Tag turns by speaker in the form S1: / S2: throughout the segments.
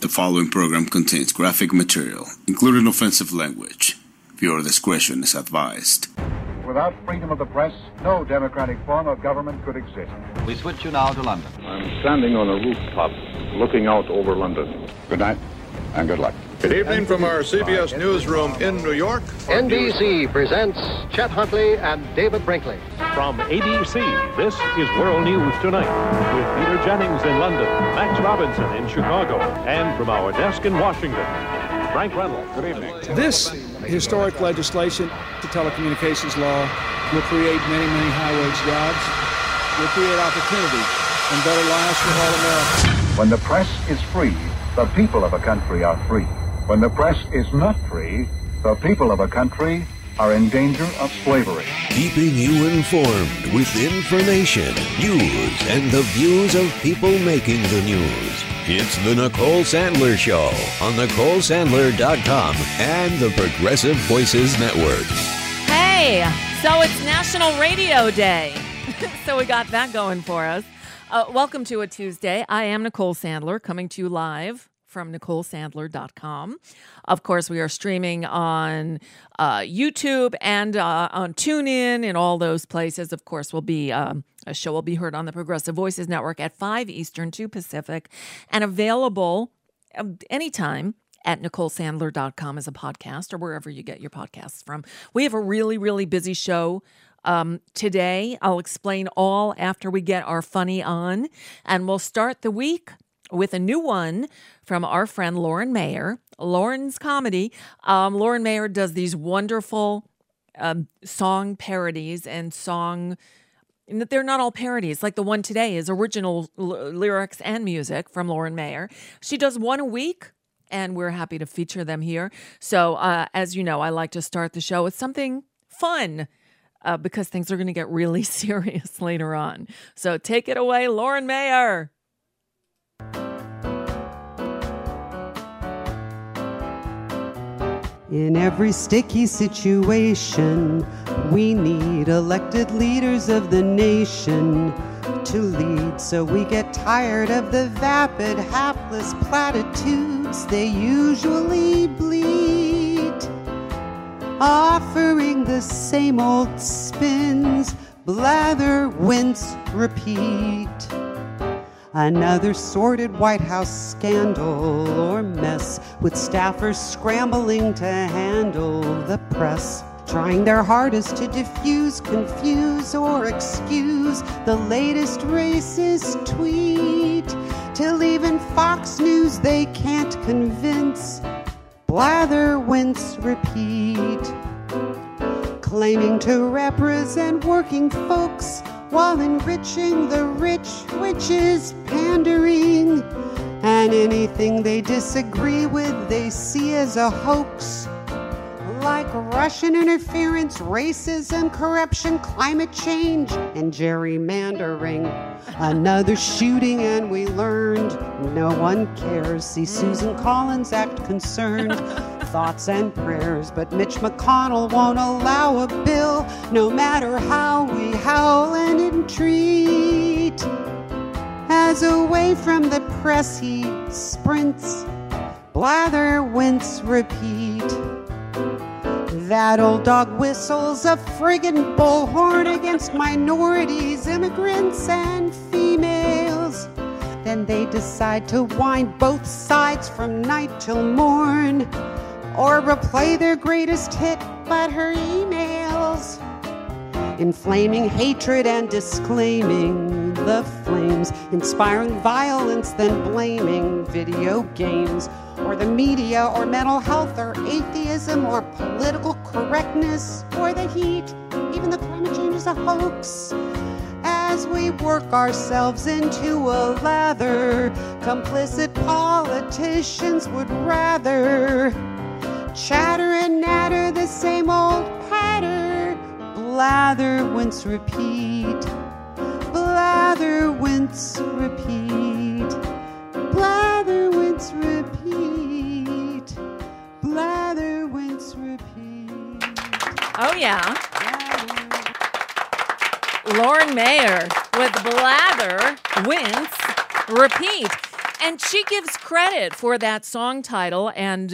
S1: The following program contains graphic material, including offensive language. Viewer discretion is advised.
S2: Without freedom of the press, no democratic form of government could exist.
S3: We switch you now to London.
S4: I'm standing on a rooftop looking out over London.
S5: Good night and good luck.
S6: Good evening from our CBS newsroom in New York.
S7: NBC presents Chet Huntley and David Brinkley.
S8: From ABC, this is World News Tonight with Peter Jennings in London, Max Robinson in Chicago, and from our desk in Washington, Frank Reynolds.
S5: Good evening.
S9: This historic legislation, the telecommunications law, will create many, many high-wage jobs, will create opportunity and better lives for all Americans.
S2: When the press is free, the people of a country are free. When the press is not free, the people of a country are in danger of slavery.
S10: Keeping you informed with information, news, and the views of people making the news. It's the Nicole Sandler Show on NicoleSandler.com and the Progressive Voices Network.
S11: Hey, so it's National Radio Day. So we got that going for us. Welcome to a Tuesday. I am Nicole Sandler, coming to you live from NicoleSandler.com. Of course, we are streaming on YouTube and on TuneIn and all those places. Of course, a show will be heard on the Progressive Voices Network at 5 Eastern, 2 Pacific, and available anytime at NicoleSandler.com as a podcast or wherever you get your podcasts from. We have a really, really busy show today. I'll explain all after we get our funny on, and we'll start the week with a new one from our friend Lauren Mayer. Lauren's comedy. Lauren Mayer does these wonderful song parodies and song. They're not all parodies. Like the one today is original lyrics and music from Lauren Mayer. She does one a week, and we're happy to feature them here. So as you know, I like to start the show with something fun because things are going to get really serious later on. So take it away, Lauren Mayer.
S12: In every sticky situation, we need elected leaders of the nation to lead, so we get tired of the vapid, hapless platitudes they usually bleat, offering the same old spins, blather, wince, repeat. Another sordid White House scandal or mess with staffers scrambling to handle the press, trying their hardest to diffuse, confuse, or excuse the latest racist tweet, till even Fox News they can't convince. Blather, wince, repeat. Claiming to represent working folks while enriching the rich, which is pandering. And anything they disagree with, they see as a hoax. Like Russian interference, racism, corruption, climate change, and gerrymandering. Another shooting and we learned no one cares. See Susan Collins act concerned. Thoughts and prayers, but Mitch McConnell won't allow a bill, no matter how we howl and entreat. As away from the press he sprints, blather, wince, repeat. That old dog whistles a friggin' bullhorn against minorities, immigrants, and females. Then they decide to wind both sides from night till morn, or replay their greatest hit, but her emails, inflaming hatred and disclaiming the flames, inspiring violence, then blaming video games, or the media, or mental health, or atheism, or political correctness, or the heat. Even the climate change is a hoax. As we work ourselves into a lather, complicit politicians would rather chatter and natter the same old patter. Blather, wince, repeat. Blather, wince, repeat. Blather, wince, repeat. Blather, wince, repeat.
S11: Oh, yeah. Lauren Mayer with blather, wince, repeat. And she gives credit for that song title and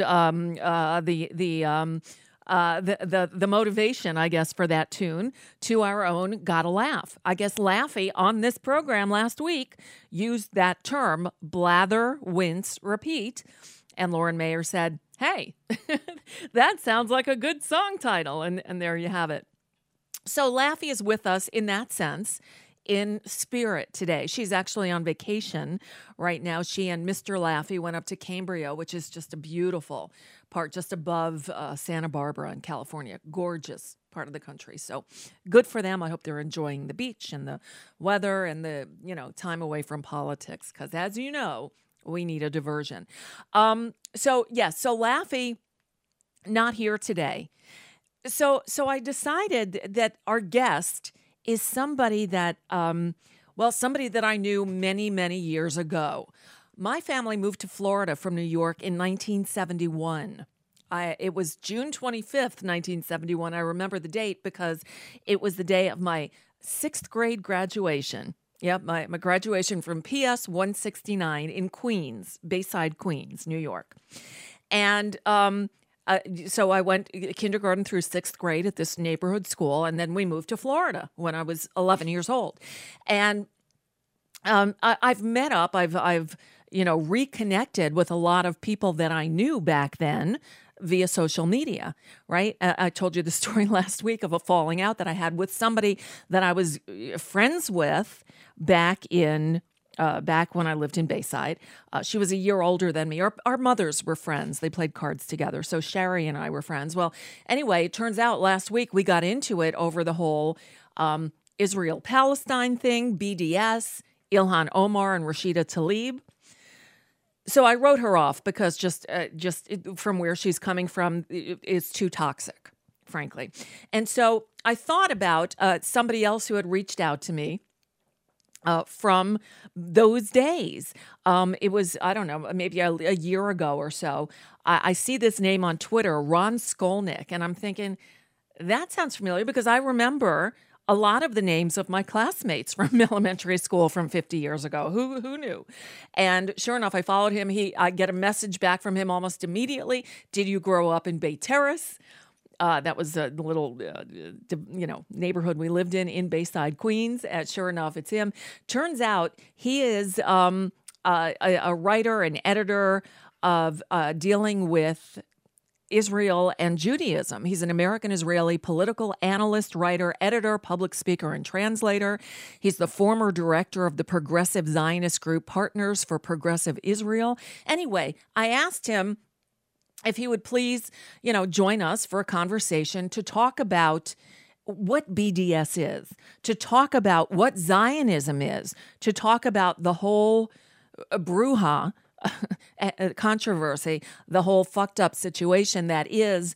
S11: the motivation, I guess, for that tune to our own Gotta Laugh. I guess Laffy on this program last week used that term, blather, wince, repeat. And Lauren Mayer said, hey, that sounds like a good song title. And there you have it. So Laffy is with us in that sense, in spirit today. She's actually on vacation right now. She and Mr. Laffy went up to Cambria, which is just a beautiful part just above Santa Barbara in California. Gorgeous part of the country. So good for them. I hope they're enjoying the beach and the weather and the, time away from politics. Because as you know, we need a diversion. So Laffy not here today. So I decided that our guest is somebody that, somebody that I knew many, many years ago. My family moved to Florida from New York in 1971. It was June 25th, 1971. I remember the date because it was the day of my 6th grade graduation. Yep, my graduation from PS 169 in Queens, Bayside, Queens, New York. And so I went kindergarten through 6th grade at this neighborhood school, and then we moved to Florida when I was 11 years old. And I've met up, I've reconnected with a lot of people that I knew back then via social media, right? I told you the story last week of a falling out that I had with somebody that I was friends with back when I lived in Bayside. She was a year older than me. Our mothers were friends. They played cards together. So Sherry and I were friends. Well, anyway, it turns out last week we got into it over the whole Israel-Palestine thing, BDS, Ilhan Omar and Rashida Tlaib. So I wrote her off because just from where she's coming from is too toxic, frankly. And so I thought about somebody else who had reached out to me from those days. It was, I don't know, maybe a year ago or so. I see this name on Twitter, Ron Skolnick, and I'm thinking, that sounds familiar because I remember a lot of the names of my classmates from elementary school from 50 years ago. Who knew? And sure enough, I followed him. I get a message back from him almost immediately. Did you grow up in Bay Terrace? That was the little, neighborhood we lived in Bayside, Queens. Sure enough, it's him. Turns out he is a writer and editor of dealing with Israel and Judaism. He's an American-Israeli political analyst, writer, editor, public speaker, and translator. He's the former director of the progressive Zionist group Partners for Progressive Israel. Anyway, I asked him if he would please, join us for a conversation to talk about what BDS is, to talk about what Zionism is, to talk about the whole brouhaha, controversy, the whole fucked up situation that is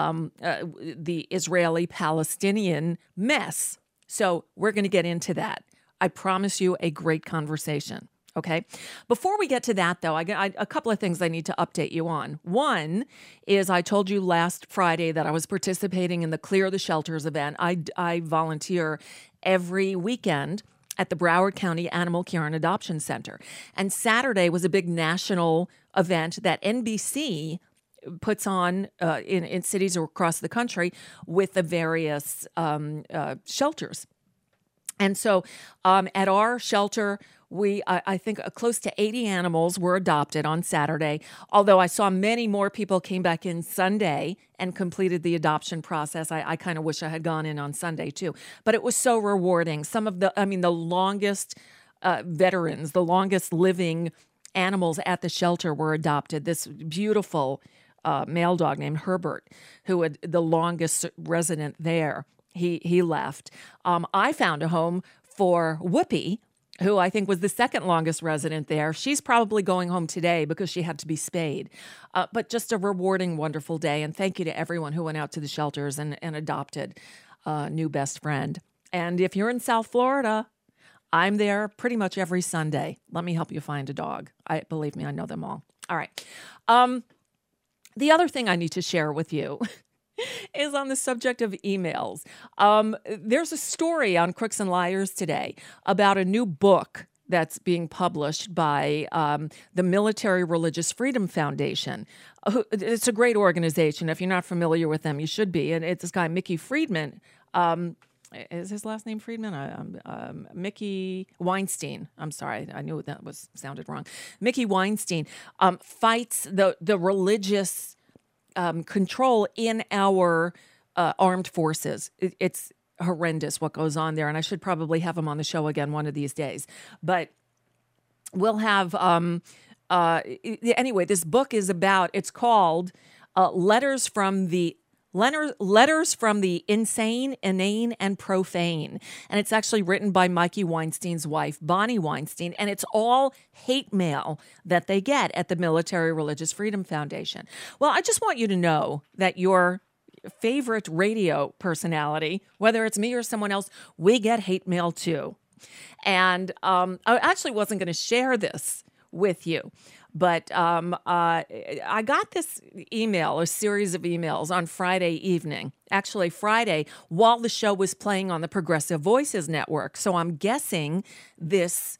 S11: the Israeli-Palestinian mess. So we're going to get into that. I promise you a great conversation. Okay. Before we get to that, though, a couple of things I need to update you on. One is I told you last Friday that I was participating in the Clear the Shelters event. I volunteer every weekend at the Broward County Animal Care and Adoption Center. And Saturday was a big national event that NBC puts on in cities across the country with the various shelters. And so at our shelter, I think close to 80 animals were adopted on Saturday, although I saw many more people came back in Sunday and completed the adoption process. I kind of wish I had gone in on Sunday too, but it was so rewarding. Some of the longest veterans, the longest living animals at the shelter were adopted. This beautiful male dog named Herbert, who had the longest resident there, he left. I found a home for Whoopi, who I think was the second longest resident there. She's probably going home today because she had to be spayed. But just a rewarding, wonderful day. And thank you to everyone who went out to the shelters and adopted a new best friend. And if you're in South Florida, I'm there pretty much every Sunday. Let me help you find a dog. Believe me, I know them all. All right. The other thing I need to share with you is on the subject of emails. There's a story on Crooks and Liars today about a new book that's being published by the Military Religious Freedom Foundation. It's a great organization. If you're not familiar with them, you should be. And it's this guy, Mickey Friedman. Is his last name Friedman? Mickey Weinstein. I'm sorry. I knew that sounded wrong. Mickey Weinstein fights the religious control in our armed forces. It's horrendous what goes on there, and I should probably have him on the show again one of these days. But we'll have anyway. This book is about. It's called Letters from the Insane, Inane, and Profane. And it's actually written by Mikey Weinstein's wife, Bonnie Weinstein. And it's all hate mail that they get at the Military Religious Freedom Foundation. Well, I just want you to know that your favorite radio personality, whether it's me or someone else, we get hate mail too. And I actually wasn't going to share this with you. But I got this email, a series of emails on Friday evening, actually Friday, while the show was playing on the Progressive Voices Network. So I'm guessing this,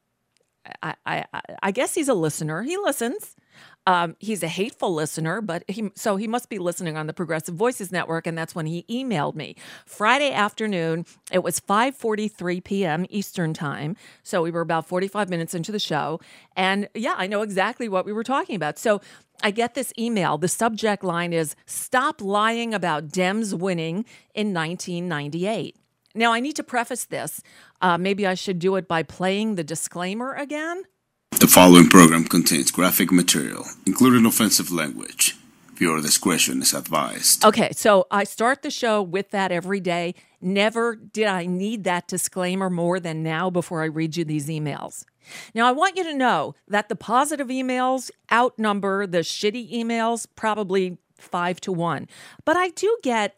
S11: I guess he's a listener. He listens. He's a hateful listener, but he must be listening on the Progressive Voices Network, and that's when he emailed me. Friday afternoon, it was 5:43 p.m. Eastern Time, so we were about 45 minutes into the show, and yeah, I know exactly what we were talking about. So I get this email. The subject line is, "Stop lying about Dems winning in 1998." Now, I need to preface this. Maybe I should do it by playing the disclaimer again.
S1: The following program contains graphic material, including offensive language. Viewer discretion is advised.
S11: Okay, so I start the show with that every day. Never did I need that disclaimer more than now before I read you these emails. Now, I want you to know that the positive emails outnumber the shitty emails probably 5-1. But I do get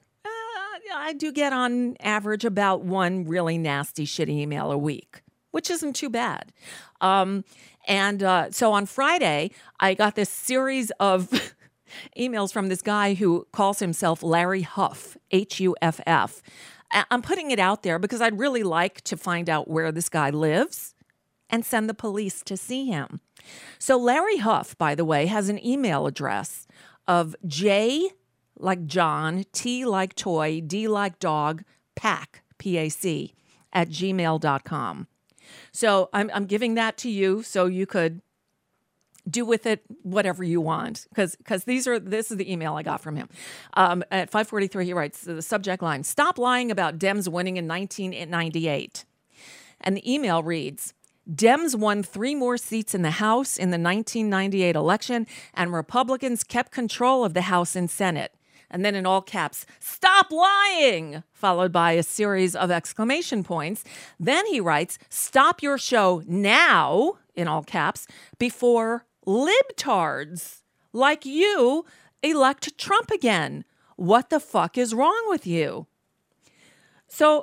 S11: on average about one really nasty, shitty email a week, which isn't too bad. So on Friday, I got this series of emails from this guy who calls himself Larry Huff, Huff. I'm putting it out there because I'd really like to find out where this guy lives and send the police to see him. So Larry Huff, by the way, has an email address of J like John, T like toy, D like dog, PAC, P-A-C, at gmail.com. So I'm giving that to you so you could do with it whatever you want, because this is the email I got from him. At 5:43, he writes the subject line: "Stop lying about Dems winning in 1998." And the email reads: "Dems won 3 more seats in the House in the 1998 election, and Republicans kept control of the House and Senate." And then in all caps, "Stop lying," followed by a series of exclamation points. Then he writes, "Stop your show now," in all caps, "before libtards like you elect Trump again. What the fuck is wrong with you?" So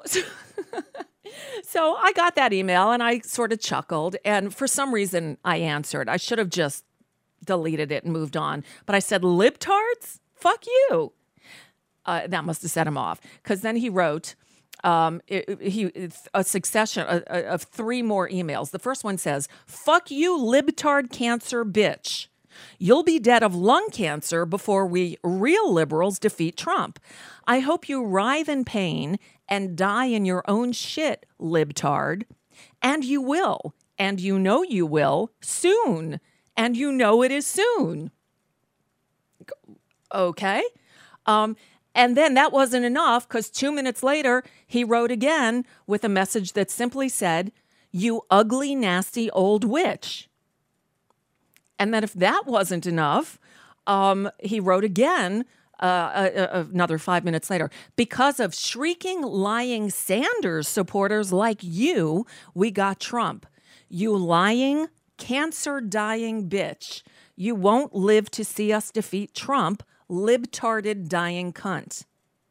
S11: I got that email and I sort of chuckled. And for some reason, I answered. I should have just deleted it and moved on. But I said, "Libtards? Fuck you." That must have set him off, because then he wrote a succession of 3 more emails. The first one says, "Fuck you, libtard cancer bitch. You'll be dead of lung cancer before we real liberals defeat Trump. I hope you writhe in pain and die in your own shit, libtard. And you will, and you know you will, soon. And you know it is soon." Okay. And then that wasn't enough, because 2 minutes later, he wrote again with a message that simply said, "You ugly, nasty old witch." And then if that wasn't enough, he wrote again another 5 minutes later: "Because of shrieking, lying Sanders supporters like you, we got Trump. You lying, cancer-dying bitch. You won't live to see us defeat Trump, libtarded dying cunt."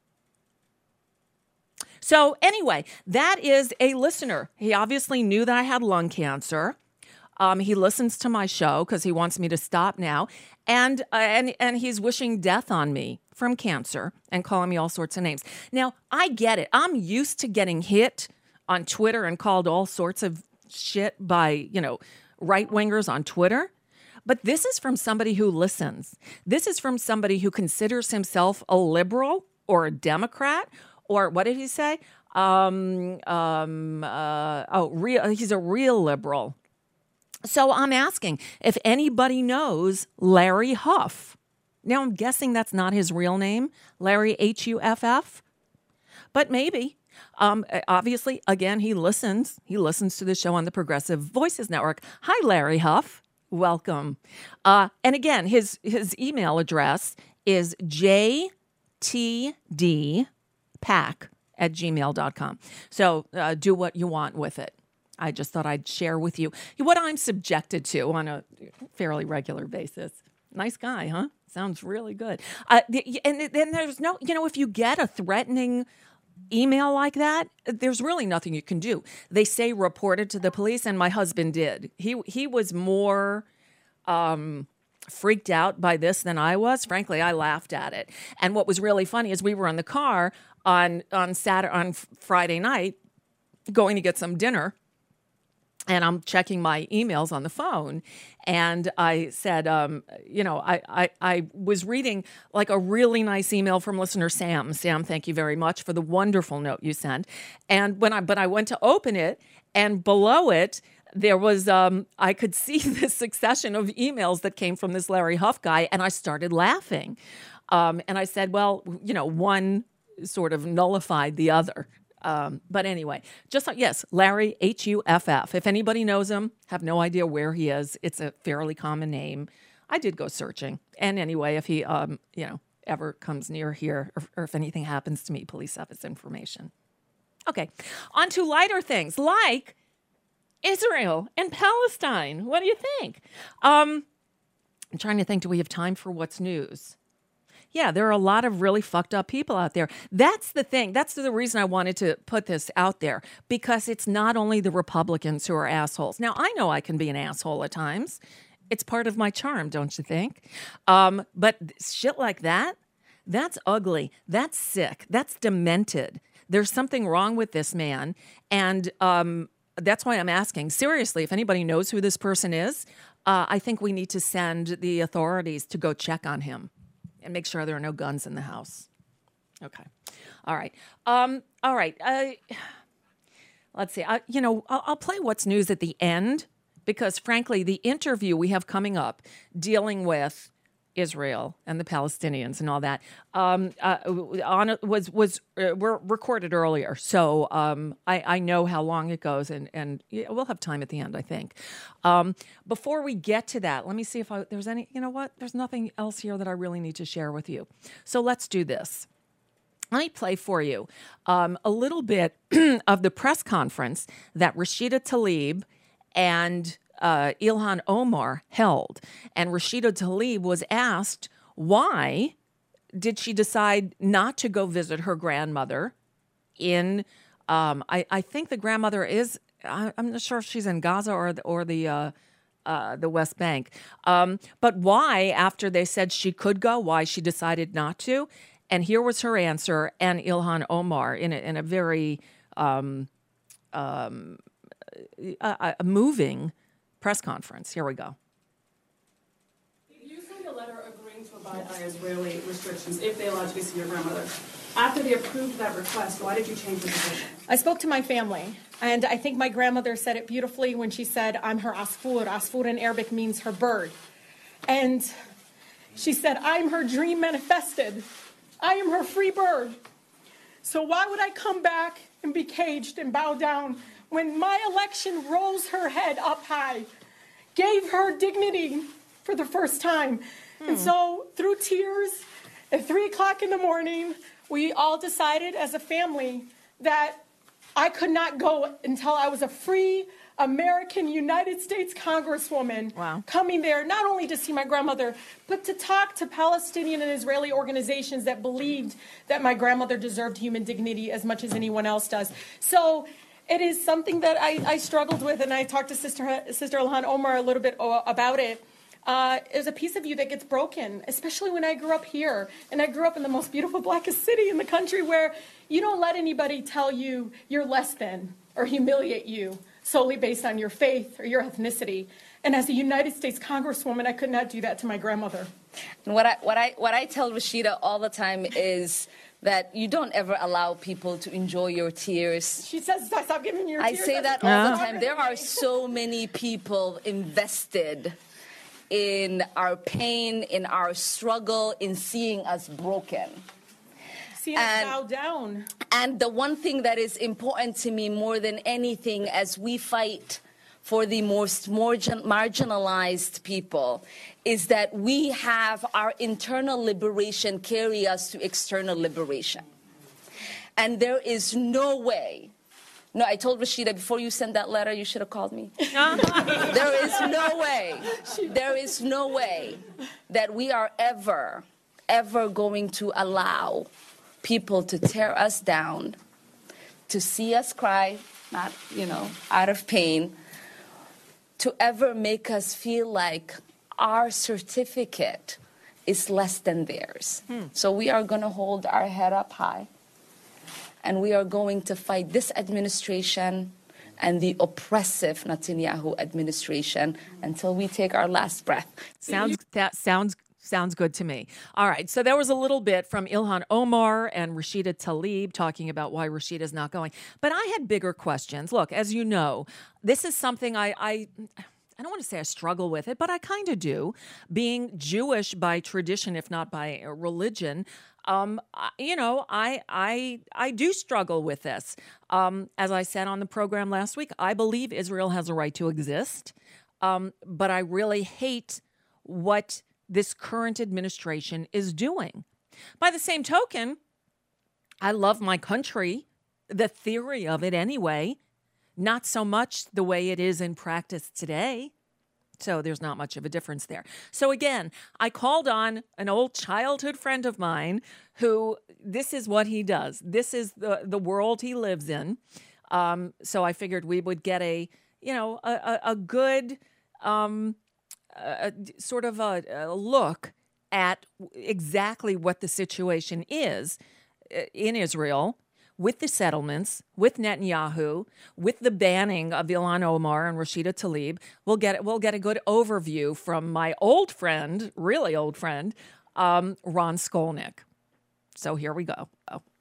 S11: So anyway, that is a listener. He obviously knew that I had lung cancer. He listens to my show because he wants me to stop now. And he's wishing death on me from cancer and calling me all sorts of names. Now, I get it. I'm used to getting hit on Twitter and called all sorts of shit by, right-wingers on Twitter. But this is from somebody who listens. This is from somebody who considers himself a liberal or a Democrat, or what did he say? He's a real liberal. So I'm asking if anybody knows Larry Huff. Now, I'm guessing that's not his real name, Larry Huff, but maybe. Obviously, again, he listens. He listens to the show on the Progressive Voices Network. Hi, Larry Huff. Welcome. And again, his email address is jtdpack@gmail.com. So do what you want with it. I just thought I'd share with you what I'm subjected to on a fairly regular basis. Nice guy, huh? Sounds really good. And then there's no, if you get a threatening email like that, there's really nothing you can do. They say report it to the police, and my husband did. He was more freaked out by this than I was. Frankly, I laughed at it. And what was really funny is we were in the car on Friday night going to get some dinner. And I'm checking my emails on the phone, and I said, I was reading like a really nice email from listener Sam. Sam, thank you very much for the wonderful note you sent. And but I went to open it, and below it there was I could see this succession of emails that came from this Larry Huff guy, and I started laughing. And I said, well, one sort of nullified the other. But anyway, yes, Larry Huff. If anybody knows him, have no idea where he is. It's a fairly common name. I did go searching. And anyway, if he, ever comes near here or if anything happens to me, police have his information. Okay, on to lighter things like Israel and Palestine. What do you think? I'm trying to think, do we have time for what's news? Yeah, there are a lot of really fucked up people out there. That's the thing. That's the reason I wanted to put this out there, because it's not only the Republicans who are assholes. Now, I know I can be an asshole at times. It's part of my charm, don't you think? But shit like that, that's ugly. That's sick. That's demented. There's something wrong with this man. And that's why I'm asking, seriously, if anybody knows who this person is, I think we need to send the authorities to go check on him and make sure there are no guns in the house. Okay. All right. All right. Let's see. I'll play what's news at the end, because, frankly, the interview we have coming up dealing with Israel and the Palestinians and all that were recorded earlier. So I know how long it goes, and we'll have time at the end, I think. Before we get to that, let me see if there's any, there's nothing else here that I really need to share with you. So let's do this. Let me play for you a little bit of the press conference that Rashida Tlaib and Ilhan Omar held. And Rashida Tlaib was asked, why did she decide not to go visit her grandmother in, I think the grandmother is, I'm not sure if she's in Gaza or the West Bank. But why, after they said she could go, why she decided not to? And here was her answer, and Ilhan Omar in a very moving press conference. Here we go.
S3: You signed a letter agreeing to abide by Israeli restrictions if they allowed you to see your grandmother. After they approved that request, why did you change your position?
S5: I spoke to my family, and I think my grandmother said it beautifully when she said, I'm her asfur. Asfur in Arabic means her bird. And she said, I'm her dream manifested. I am her free bird. So why would I come back and be caged and bow down when my election rose her head up high, gave her dignity for the first time? And so through tears at 3 o'clock in the morning, we all decided as a family that I could not go until I was a free American United States Congresswoman coming there, not only to see my grandmother, but to talk to Palestinian and Israeli organizations that believed that my grandmother deserved human dignity as much as anyone else does. So it is something that I struggled with, and I talked to Sister Ilhan Omar a little bit about it. There's a piece of you that gets broken, especially when I grew up here. And I grew up in the most beautiful, blackest city in the country, where you don't let anybody tell you you're less than or humiliate you solely based on your faith or your ethnicity. And as a United States Congresswoman, I could not do that to my grandmother.
S13: And what I tell Rashida all the time is that you don't ever allow people to enjoy your tears.
S5: She says, stop giving your tears.
S13: I say that all the time. There are so many people invested in our pain, in our struggle, in seeing us broken.
S5: See us bow down.
S13: And the one thing that is important to me more than anything as we fight for the most marginalized people is that we have our internal liberation carry us to external liberation. And there is no way. No, I told Rashida, before you send that letter, you should have called me. There is no way that we are ever going to allow people to tear us down, to see us cry, not, out of pain, to ever make us feel like our certificate is less than theirs. So we are going to hold our head up high, and we are going to fight this administration and the oppressive Netanyahu administration until we take our last breath.
S11: Sounds good to me. All right. So there was a little bit from Ilhan Omar and Rashida Tlaib talking about why Rashida's not going. But I had bigger questions. Look, as you know, this is something I don't want to say I struggle with it, but I kind of do. Being Jewish by tradition, if not by religion, I do struggle with this. As I said on the program last week, I believe Israel has a right to exist, but I really hate what this current administration is doing. By the same token, I love my country, the theory of it anyway, not so much the way it is in practice today. So there's not much of a difference there. So again, I called on an old childhood friend of mine who, this is what he does. This is the world he lives in. So I figured we would get a good sort of a look at exactly what the situation is in Israel with the settlements, with Netanyahu, with the banning of Ilhan Omar and Rashida Tlaib. We'll get a good overview from my old friend, really old friend, Ron Skolnick. So here we go.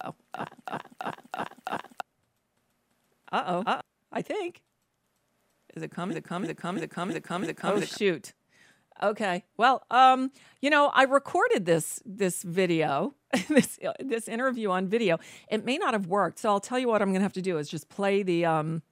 S11: I think. Is it coming? Oh, shoot. Okay. Well, I recorded this video, this interview on video. It may not have worked, so I'll tell you what I'm going to have to do is just play the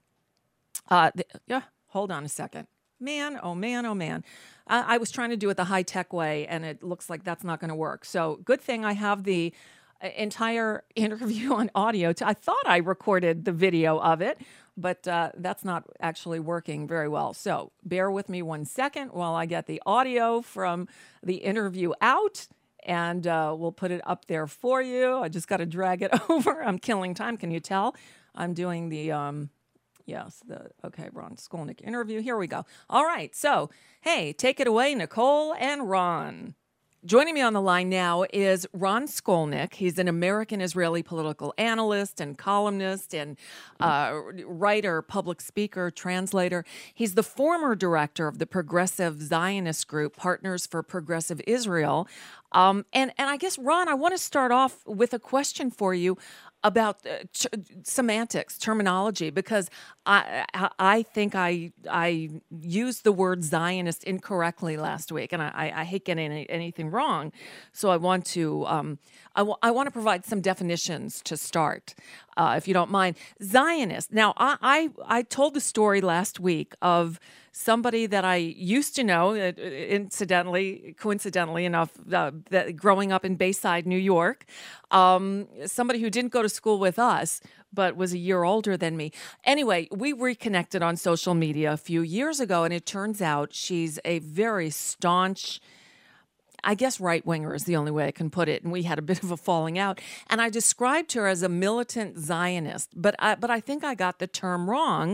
S11: hold on a second. Man. I was trying to do it the high-tech way, and it looks like that's not going to work. So good thing I have the entire interview on audio. I thought I recorded the video of it, but that's not actually working very well. So bear with me 1 second while I get the audio from the interview out, and we'll put it up there for you. I just got to drag it over. I'm killing time. Can you tell? I'm doing the, Ron Skolnick interview. Here we go. All right. So, hey, take it away, Nicole and Ron. Joining me on the line now is Ron Skolnick. He's an American-Israeli political analyst and columnist and writer, public speaker, translator. He's the former director of the progressive Zionist group, Partners for Progressive Israel. And I guess, Ron, I want to start off with a question for you about semantics, terminology, because I think I used the word Zionist incorrectly last week, and I hate getting anything wrong. So I want to I want to provide some definitions to start, if you don't mind. Zionist. Now, I told the story last week of somebody that I used to know, coincidentally enough, that growing up in Bayside, New York, somebody who didn't go to school with us, but was a year older than me. Anyway, we reconnected on social media a few years ago, and it turns out she's a very staunch, I guess right-winger is the only way I can put it, and we had a bit of a falling out. And I described her as a militant Zionist, but I think I got the term wrong.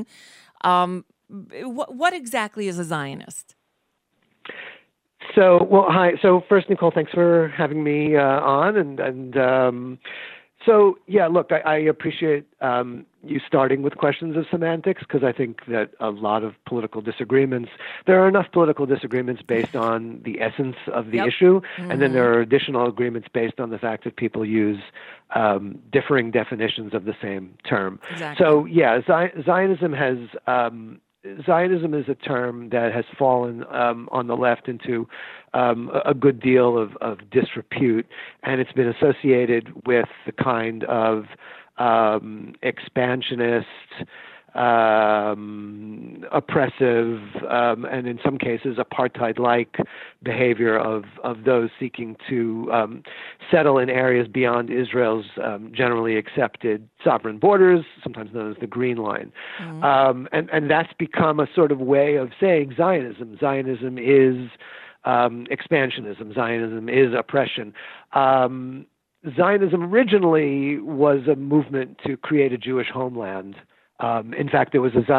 S11: What exactly is a Zionist?
S14: Hi. So first, Nicole, thanks for having me on. So, yeah, look, I appreciate, you starting with questions of semantics, because I think that a lot of political disagreements, there are enough political disagreements based on the essence of the issue, and then there are additional agreements based on the fact that people use differing definitions of the same term.
S11: Exactly.
S14: So, yeah, Zionism has... Zionism is a term that has fallen on the left into a good deal of disrepute, and it's been associated with the kind of expansionist, oppressive, and in some cases apartheid-like behavior of those seeking to settle in areas beyond Israel's generally accepted sovereign borders, sometimes known as the Green Line. And that's become a sort of way of saying Zionism. Zionism is expansionism. Zionism is oppression. Zionism originally was a movement to create a Jewish homeland. In fact, there was a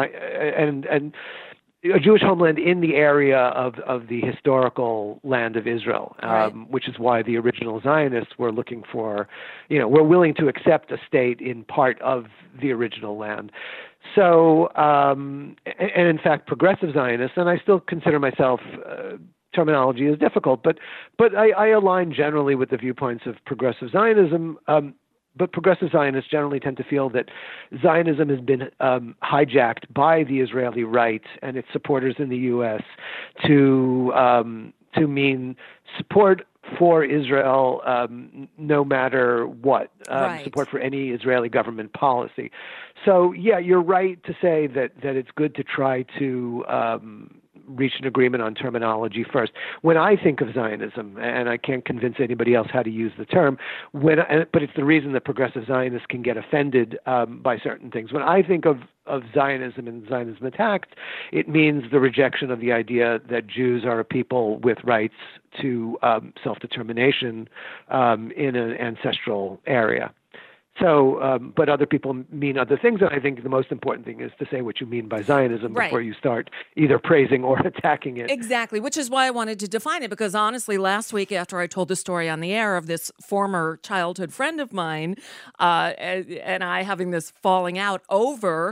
S14: Jewish homeland in the area of the historical land of Israel, which is why the original Zionists were looking for, were willing to accept a state in part of the original land. So, and in fact, progressive Zionists, and I still consider myself, terminology is difficult, but I align generally with the viewpoints of progressive Zionism. But progressive Zionists generally tend to feel that Zionism has been hijacked by the Israeli right and its supporters in the U.S. to mean support for Israel no matter what, support for any Israeli government policy. So, yeah, you're right to say that it's good to try to reach an agreement on terminology first. When I think of Zionism, and I can't convince anybody else how to use the term, but it's the reason that progressive Zionists can get offended by certain things. When I think of Zionism and Zionism attacked, it means the rejection of the idea that Jews are a people with rights to self-determination in an ancestral area. So, but other people mean other things, and I think the most important thing is to say what you mean by Zionism before you start either praising or attacking it.
S11: Exactly, which is why I wanted to define it, because honestly, last week after I told the story on the air of this former childhood friend of mine and I having this falling out over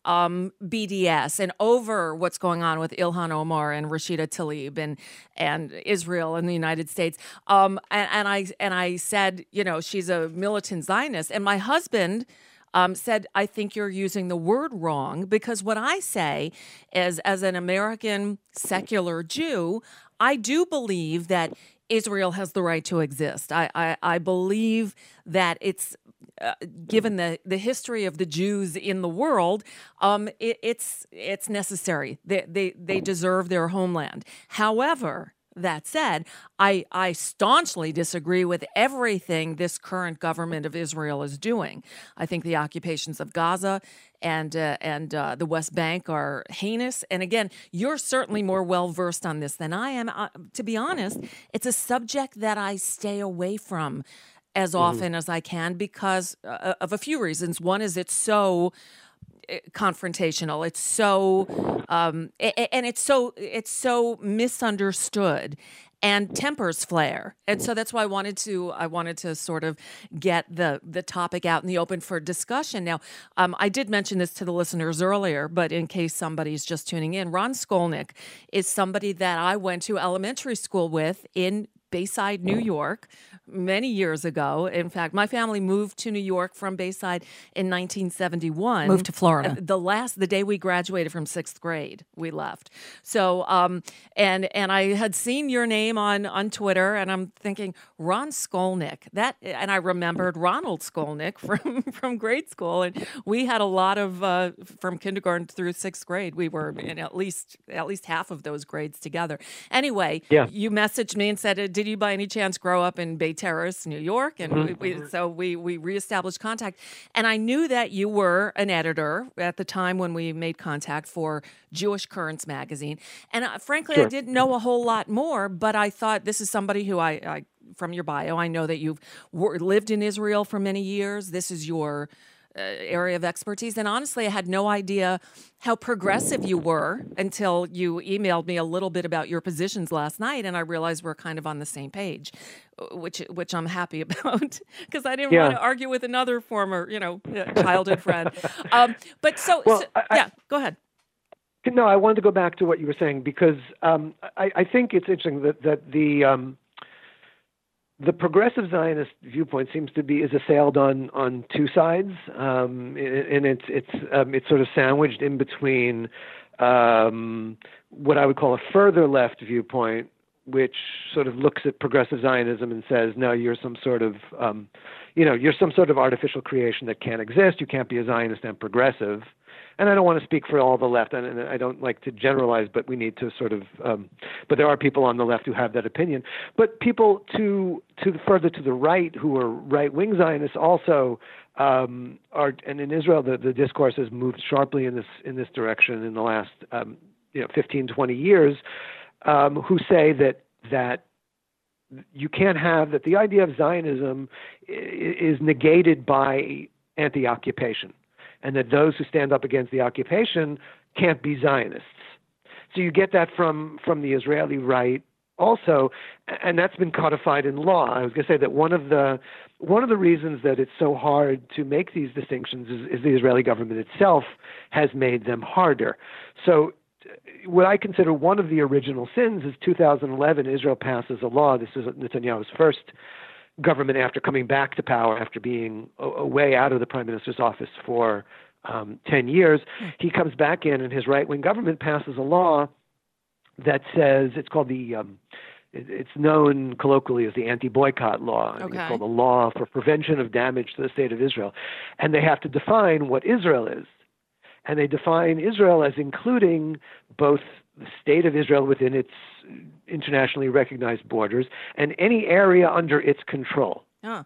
S11: BDS and over what's going on with Ilhan Omar and Rashida Tlaib and Israel and the United States. And I said, she's a militant Zionist. And my husband said, I think you're using the word wrong, because what I say is, as an American secular Jew, I do believe that Israel has the right to exist. I believe that it's given the history of the Jews in the world, it's necessary. They deserve their homeland. However, that said, I staunchly disagree with everything this current government of Israel is doing. I think the occupations of Gaza and the West Bank are heinous. And again, you're certainly more well-versed on this than I am. To be honest, it's a subject that I stay away from as often as I can because of a few reasons. One is it's so confrontational. It's so and it's so misunderstood, and tempers flare. And so that's why I wanted to sort of get the topic out in the open for discussion. Now, I did mention this to the listeners earlier, but in case somebody's just tuning in, Ron Skolnick is somebody that I went to elementary school with in Bayside, New York, many years ago. In fact, my family moved to New York from Bayside in 1971.
S15: Moved to Florida.
S11: The day we graduated from 6th grade, we left. So, and I had seen your name on Twitter, and I'm thinking, Ron Skolnick. And I remembered Ronald Skolnick from grade school, and we had a lot of from kindergarten through 6th grade. We were in at least half of those grades together. Anyway, you messaged me and said, did you by any chance grow up in Bay Terrace, New York? And we reestablished contact. And I knew that you were an editor at the time when we made contact for Jewish Currents magazine. And frankly, I didn't know a whole lot more, but I thought this is somebody who I from your bio, I know that you've lived in Israel for many years. This is your area of expertise. And honestly, I had no idea how progressive you were until you emailed me a little bit about your positions last night, and I realized we're kind of on the same page, which I'm happy about because I didn't want to argue with another former, childhood friend. Go ahead.
S14: No, I wanted to go back to what you were saying because I think it's interesting that the progressive Zionist viewpoint seems to be assailed on two sides, and it's sort of sandwiched in between what I would call a further left viewpoint, which sort of looks at progressive Zionism and says, no, you're some sort of you're some sort of artificial creation that can't exist. You can't be a Zionist and progressive. And I don't want to speak for all the left, and I don't like to generalize, but we need to sort of, but there are people on the left who have that opinion. But people further to the right who are right-wing Zionists also are, and in Israel the discourse has moved sharply in this direction in the last 15, 20 years, who say that you can't have, that the idea of Zionism is negated by anti-occupation, and that those who stand up against the occupation can't be Zionists. So you get that from the Israeli right also, and that's been codified in law. I was going to say that one of the reasons that it's so hard to make these distinctions is the Israeli government itself has made them harder. So what I consider one of the original sins is 2011, Israel passes a law. This is Netanyahu's first government after coming back to power, after being away out of the prime minister's office for 10 years. He comes back in, and his right-wing government passes a law that says, it's called it's known colloquially as the anti-boycott law. Okay. It's called the Law for Prevention of Damage to the State of Israel. And they have to define what Israel is. And they define Israel as including both the state of Israel within its internationally recognized borders and any area under its control.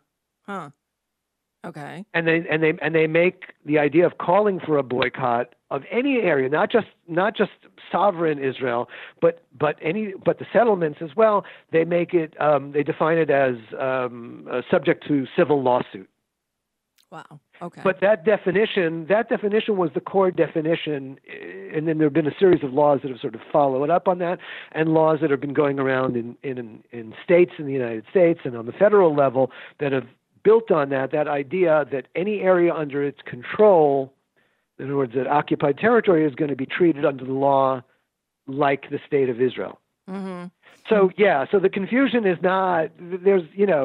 S11: Okay.
S14: And they make the idea of calling for a boycott of any area, not just sovereign Israel, but the settlements as well. They make it they define it as subject to civil lawsuit.
S11: Wow. Okay.
S14: But that definition was the core definition, and then there have been a series of laws that have sort of followed up on that, and laws that have been going around in states in the United States and on the federal level that have built on that idea that any area under its control, in other words, that occupied territory is going to be treated under the law like the state of Israel.
S11: Mm-hmm.
S14: So the confusion is not, there's,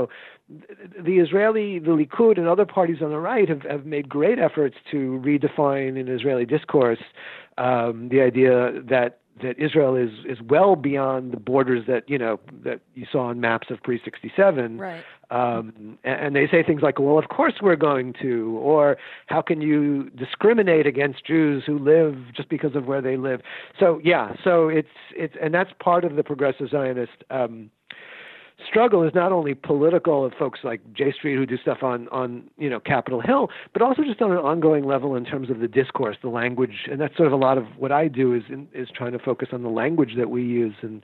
S14: the Likud and other parties on the right have made great efforts to redefine in Israeli discourse the idea that Israel is well beyond the borders that you saw on maps of pre-67.
S11: Right.
S14: And they say things like, well, of course we're going to, or how can you discriminate against Jews who live just because of where they live? So it's and that's part of the progressive Zionist struggle is not only political of folks like J Street who do stuff on Capitol Hill, but also just on an ongoing level in terms of the discourse, the language, and that's sort of a lot of what I do is trying to focus on the language that we use, and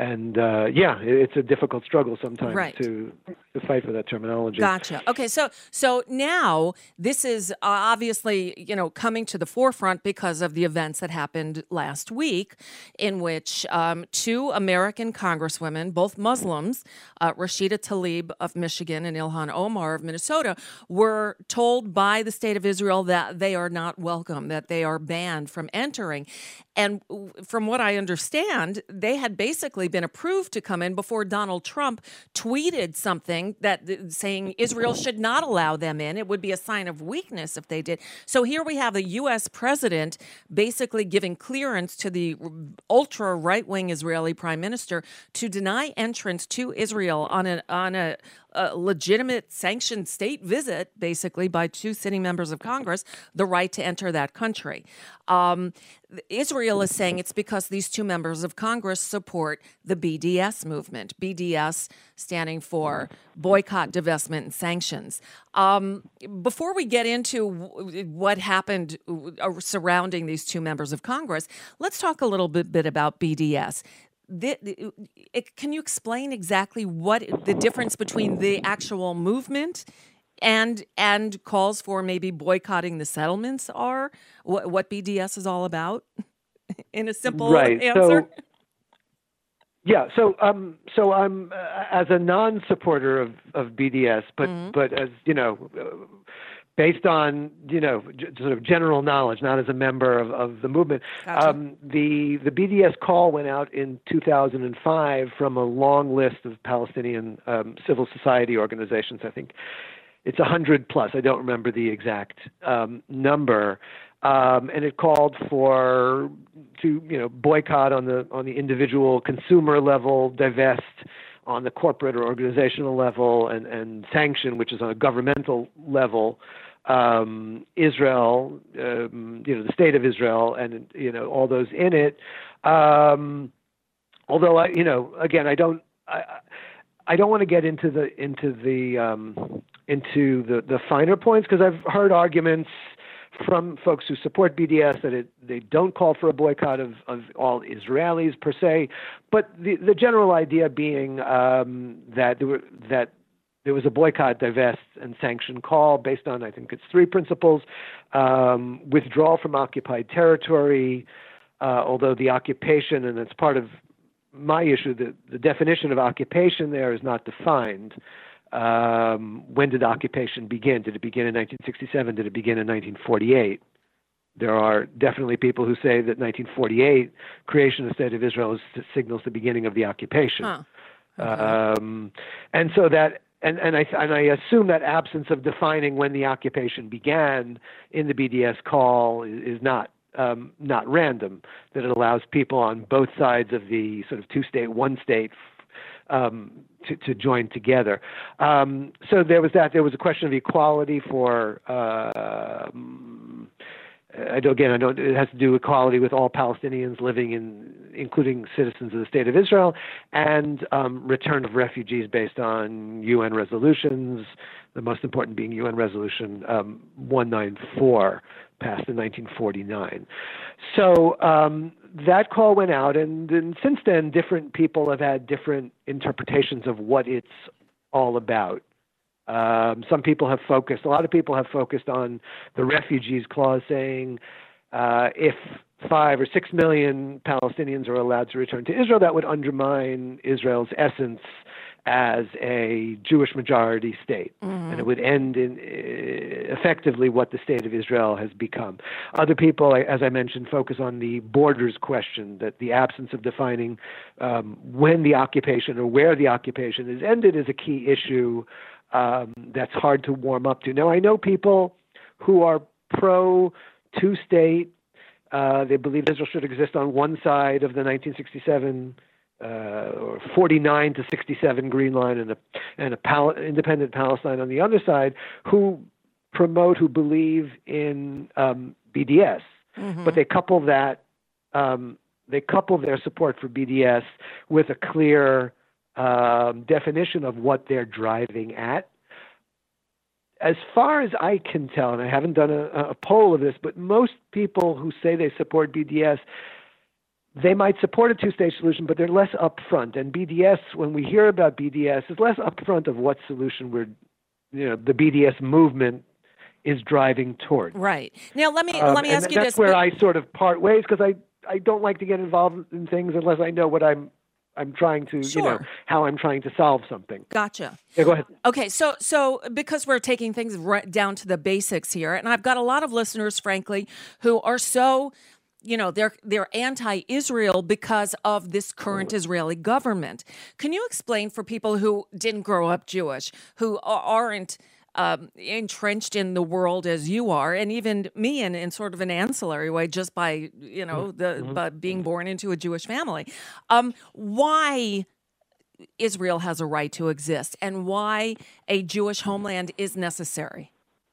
S14: it's a difficult struggle sometimes to fight for that terminology.
S11: Gotcha. Okay, so now this is obviously coming to the forefront because of the events that happened last week, in which two American congresswomen, both Muslims, Rashida Tlaib of Michigan and Ilhan Omar of Minnesota, were told by the state of Israel that they are not welcome, that they are banned from entering. And from what I understand, they had basically been approved to come in before Donald Trump tweeted something saying Israel should not allow them in. It would be a sign of weakness if they did. So here we have the U.S. president basically giving clearance to the ultra right-wing Israeli prime minister to deny entrance to Israel on a legitimate sanctioned state visit, basically by two sitting members of Congress, the right to enter that country. Israel is saying it's because these two members of Congress support the BDS movement, BDS standing for boycott, divestment, and sanctions. Before we get into what happened surrounding these two members of Congress, let's talk a little bit about BDS. Can you explain exactly what the difference between the actual movement and calls for maybe boycotting the settlements are what BDS is all about. In a simple answer.
S14: So I'm as a non-supporter of BDS, but as you know, based on sort of general knowledge, not as a member of the movement. Gotcha. The BDS call went out in 2005 from a long list of Palestinian civil society organizations. I think it's 100 plus. I don't remember the exact number. And it called to boycott on the individual consumer level, divest on the corporate or organizational level, and sanction, which is on a governmental level, Israel, the state of Israel, and all those in it. Although I don't want to get into the finer points, because I've heard arguments from folks who support BDS that they don't call for a boycott of all Israelis per se, but the general idea being that there was a boycott, divest, and sanction call based on, I think it's 3 principles: withdrawal from occupied territory, although the occupation, and it's part of my issue, the definition of occupation there is not defined. When did occupation begin? Did it begin in 1967? Did it begin in 1948? There are definitely people who say that 1948, creation of the State of Israel, signals the beginning of the occupation. Huh. Okay. And so that, and I assume that absence of defining when the occupation began in the BDS call is not random. That it allows people on both sides of the sort of 2-state, 1-state to join together. So there was that. There was a question of equality for, it has to do with equality with all Palestinians living including citizens of the State of Israel, and return of refugees based on UN resolutions, the most important being UN Resolution 194, passed in 1949. So that call went out, and since then, different people have had different interpretations of what it's all about. A lot of people have focused on the refugees clause, saying if 5 or 6 million Palestinians are allowed to return to Israel, that would undermine Israel's essence as a Jewish majority state, and it would end in effectively what the State of Israel has become. Other people, as I mentioned, focus on the borders question, that the absence of defining when the occupation or where the occupation is ended is a key issue that's hard to warm up to. Now, I know people who are pro 2-state. They believe Israel should exist on one side of the 1967 or 49 to 67 Green Line, and independent Palestine on the other side, who believe in BDS, but they couple that their support for BDS with a clear definition of what they're driving at. As far as I can tell, and I haven't done a poll of this, but most people who say they support BDS, they might support a 2-state solution, but they're less upfront. And BDS, when we hear about BDS, is less upfront of what solution the BDS movement is driving toward.
S11: Right. Now, let me ask you this.
S14: That's where I sort of part ways, because I don't like to get involved in things unless I know what I'm trying to,
S11: sure,
S14: how I'm trying to solve something.
S11: Gotcha.
S14: Yeah, go ahead.
S11: Okay, so because we're taking things right down to the basics here, and I've got a lot of listeners, frankly, who are so, they're anti-Israel because of this current Israeli government. Can you explain for people who didn't grow up Jewish, who aren't entrenched in the world as you are, and even me in sort of an ancillary way, just by by being born into a Jewish family, why Israel has a right to exist and why a Jewish homeland is necessary?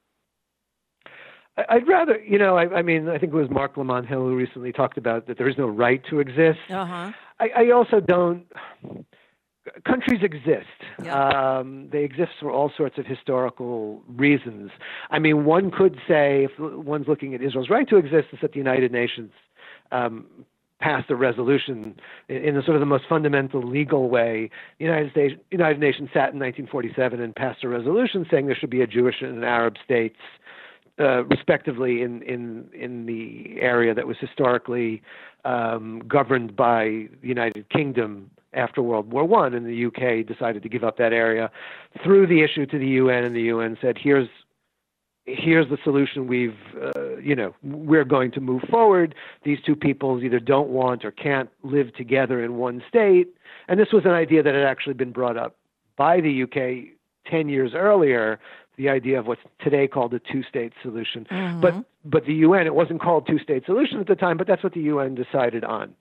S14: I'd rather, I mean, I think it was Mark Lamont Hill who recently talked about that there is no right to exist. I also don't. Countries exist. Yeah. They exist for all sorts of historical reasons. I mean, one could say, if one's looking at Israel's right to exist, is that the United Nations passed a resolution in a sort of the most fundamental legal way. The United Nations sat in 1947 and passed a resolution saying there should be a Jewish and an Arab states, respectively, in the area that was historically governed by the United Kingdom after World War I, and the UK decided to give up that area, threw the issue to the UN, and the UN said, here's the solution we're going to move forward. These two peoples either don't want or can't live together in one state. And this was an idea that had actually been brought up by the UK 10 years earlier, the idea of what's today called a two-state solution. Mm-hmm. But the UN, it wasn't called two-state solution at the time, but that's what the UN decided on.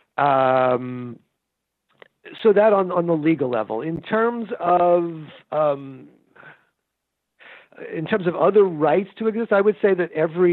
S14: So that on the legal level. In terms of other rights to exist, I would say that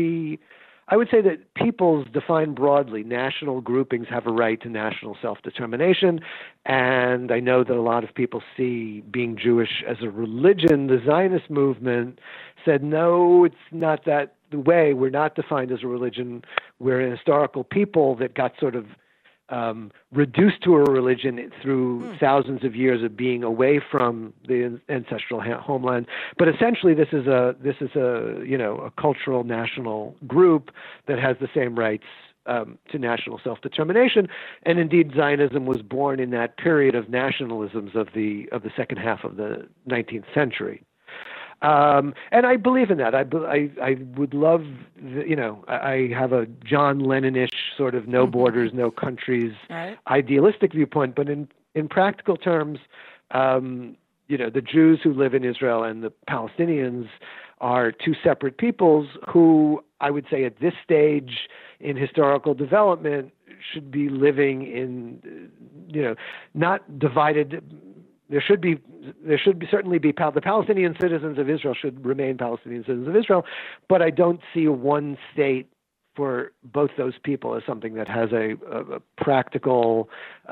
S14: peoples defined broadly, national groupings have a right to national self-determination, and I know that a lot of people see being Jewish as a religion. The Zionist movement said, no, it's not that the way. We're not defined as a religion. We're a historical people that got sort of reduced to a religion through thousands of years of being away from the ancestral homeland. But essentially, this is a cultural national group that has the same rights to national self-determination. And indeed, Zionism was born in that period of nationalisms of the second half of the 19th century. And I believe in that. I would love, I have a John Lennon-ish sort of no borders, no countries idealistic viewpoint. But in practical terms, the Jews who live in Israel and the Palestinians are two separate peoples who I would say at this stage in historical development should be living in, not divided. There should certainly be the Palestinian citizens of Israel should remain Palestinian citizens of Israel, but I don't see one state for both those people as something that has a practical,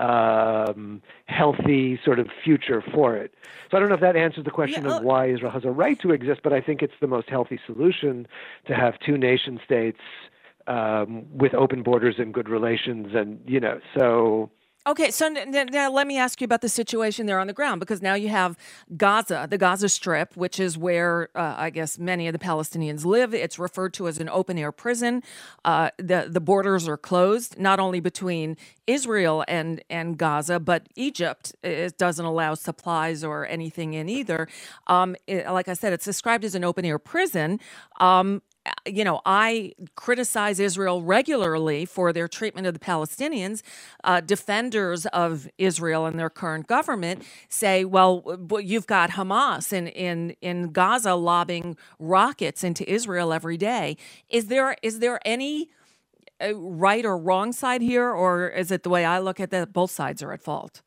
S14: healthy sort of future for it. So I don't know if that answers the question of why Israel has a right to exist, but I think it's the most healthy solution to have two nation states with open borders and good relations, and so.
S11: Okay, so now let me ask you about the situation there on the ground, because now you have Gaza, the Gaza Strip, which is where I guess many of the Palestinians live. It's referred to as an open-air prison. The borders are closed, not only between Israel and Gaza, but Egypt doesn't allow supplies or anything in either. Like I said, it's described as an open-air prison. I criticize Israel regularly for their treatment of the Palestinians. Defenders of Israel and their current government say, well, you've got Hamas in Gaza lobbing rockets into Israel every day. Is there any right or wrong side here, or is it the way I look at it, both sides are at fault?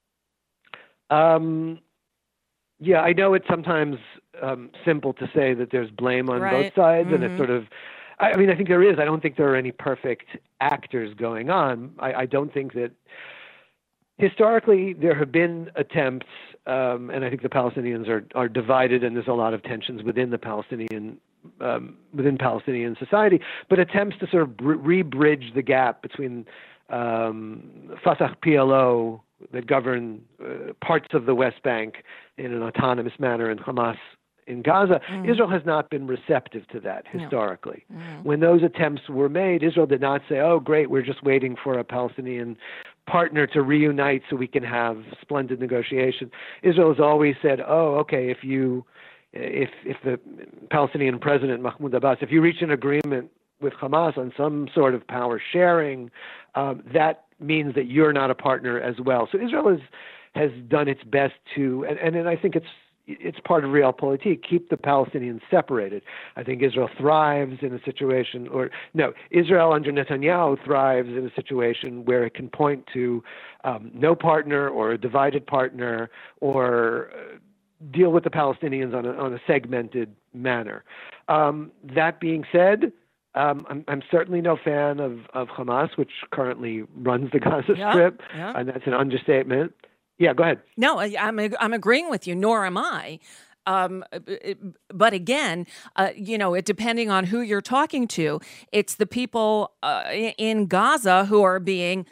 S14: Yeah, I know it's sometimes simple to say that there's blame on both sides, and it's sort of, I think there is. I don't think there are any perfect actors going on. I don't think that historically there have been attempts, and I think the Palestinians are divided, and there's a lot of tensions within the Palestinian society, but attempts to sort of re-bridge the gap between Fatah PLO that govern parts of the West Bank in an autonomous manner, and Hamas in Gaza. Israel has not been receptive to that historically. When those attempts were made, Israel did not say, oh, great, we're just waiting for a Palestinian partner to reunite so we can have splendid negotiations. Israel has always said, oh, okay, if the Palestinian president, Mahmoud Abbas, if you reach an agreement with Hamas on some sort of power sharing, that means that you're not a partner as well. So Israel has done its best to, and I think it's part of realpolitik, keep the Palestinians separated. I think Israel thrives in a situation, Israel under Netanyahu thrives in a situation where it can point to no partner or a divided partner, or deal with the Palestinians on a segmented manner. That being said, I'm certainly no fan of Hamas, which currently runs the Gaza Strip, and that's an understatement. Yeah, go ahead.
S11: No, I'm agreeing with you, nor am I. But again, depending on who you're talking to, it's the people in Gaza who are being,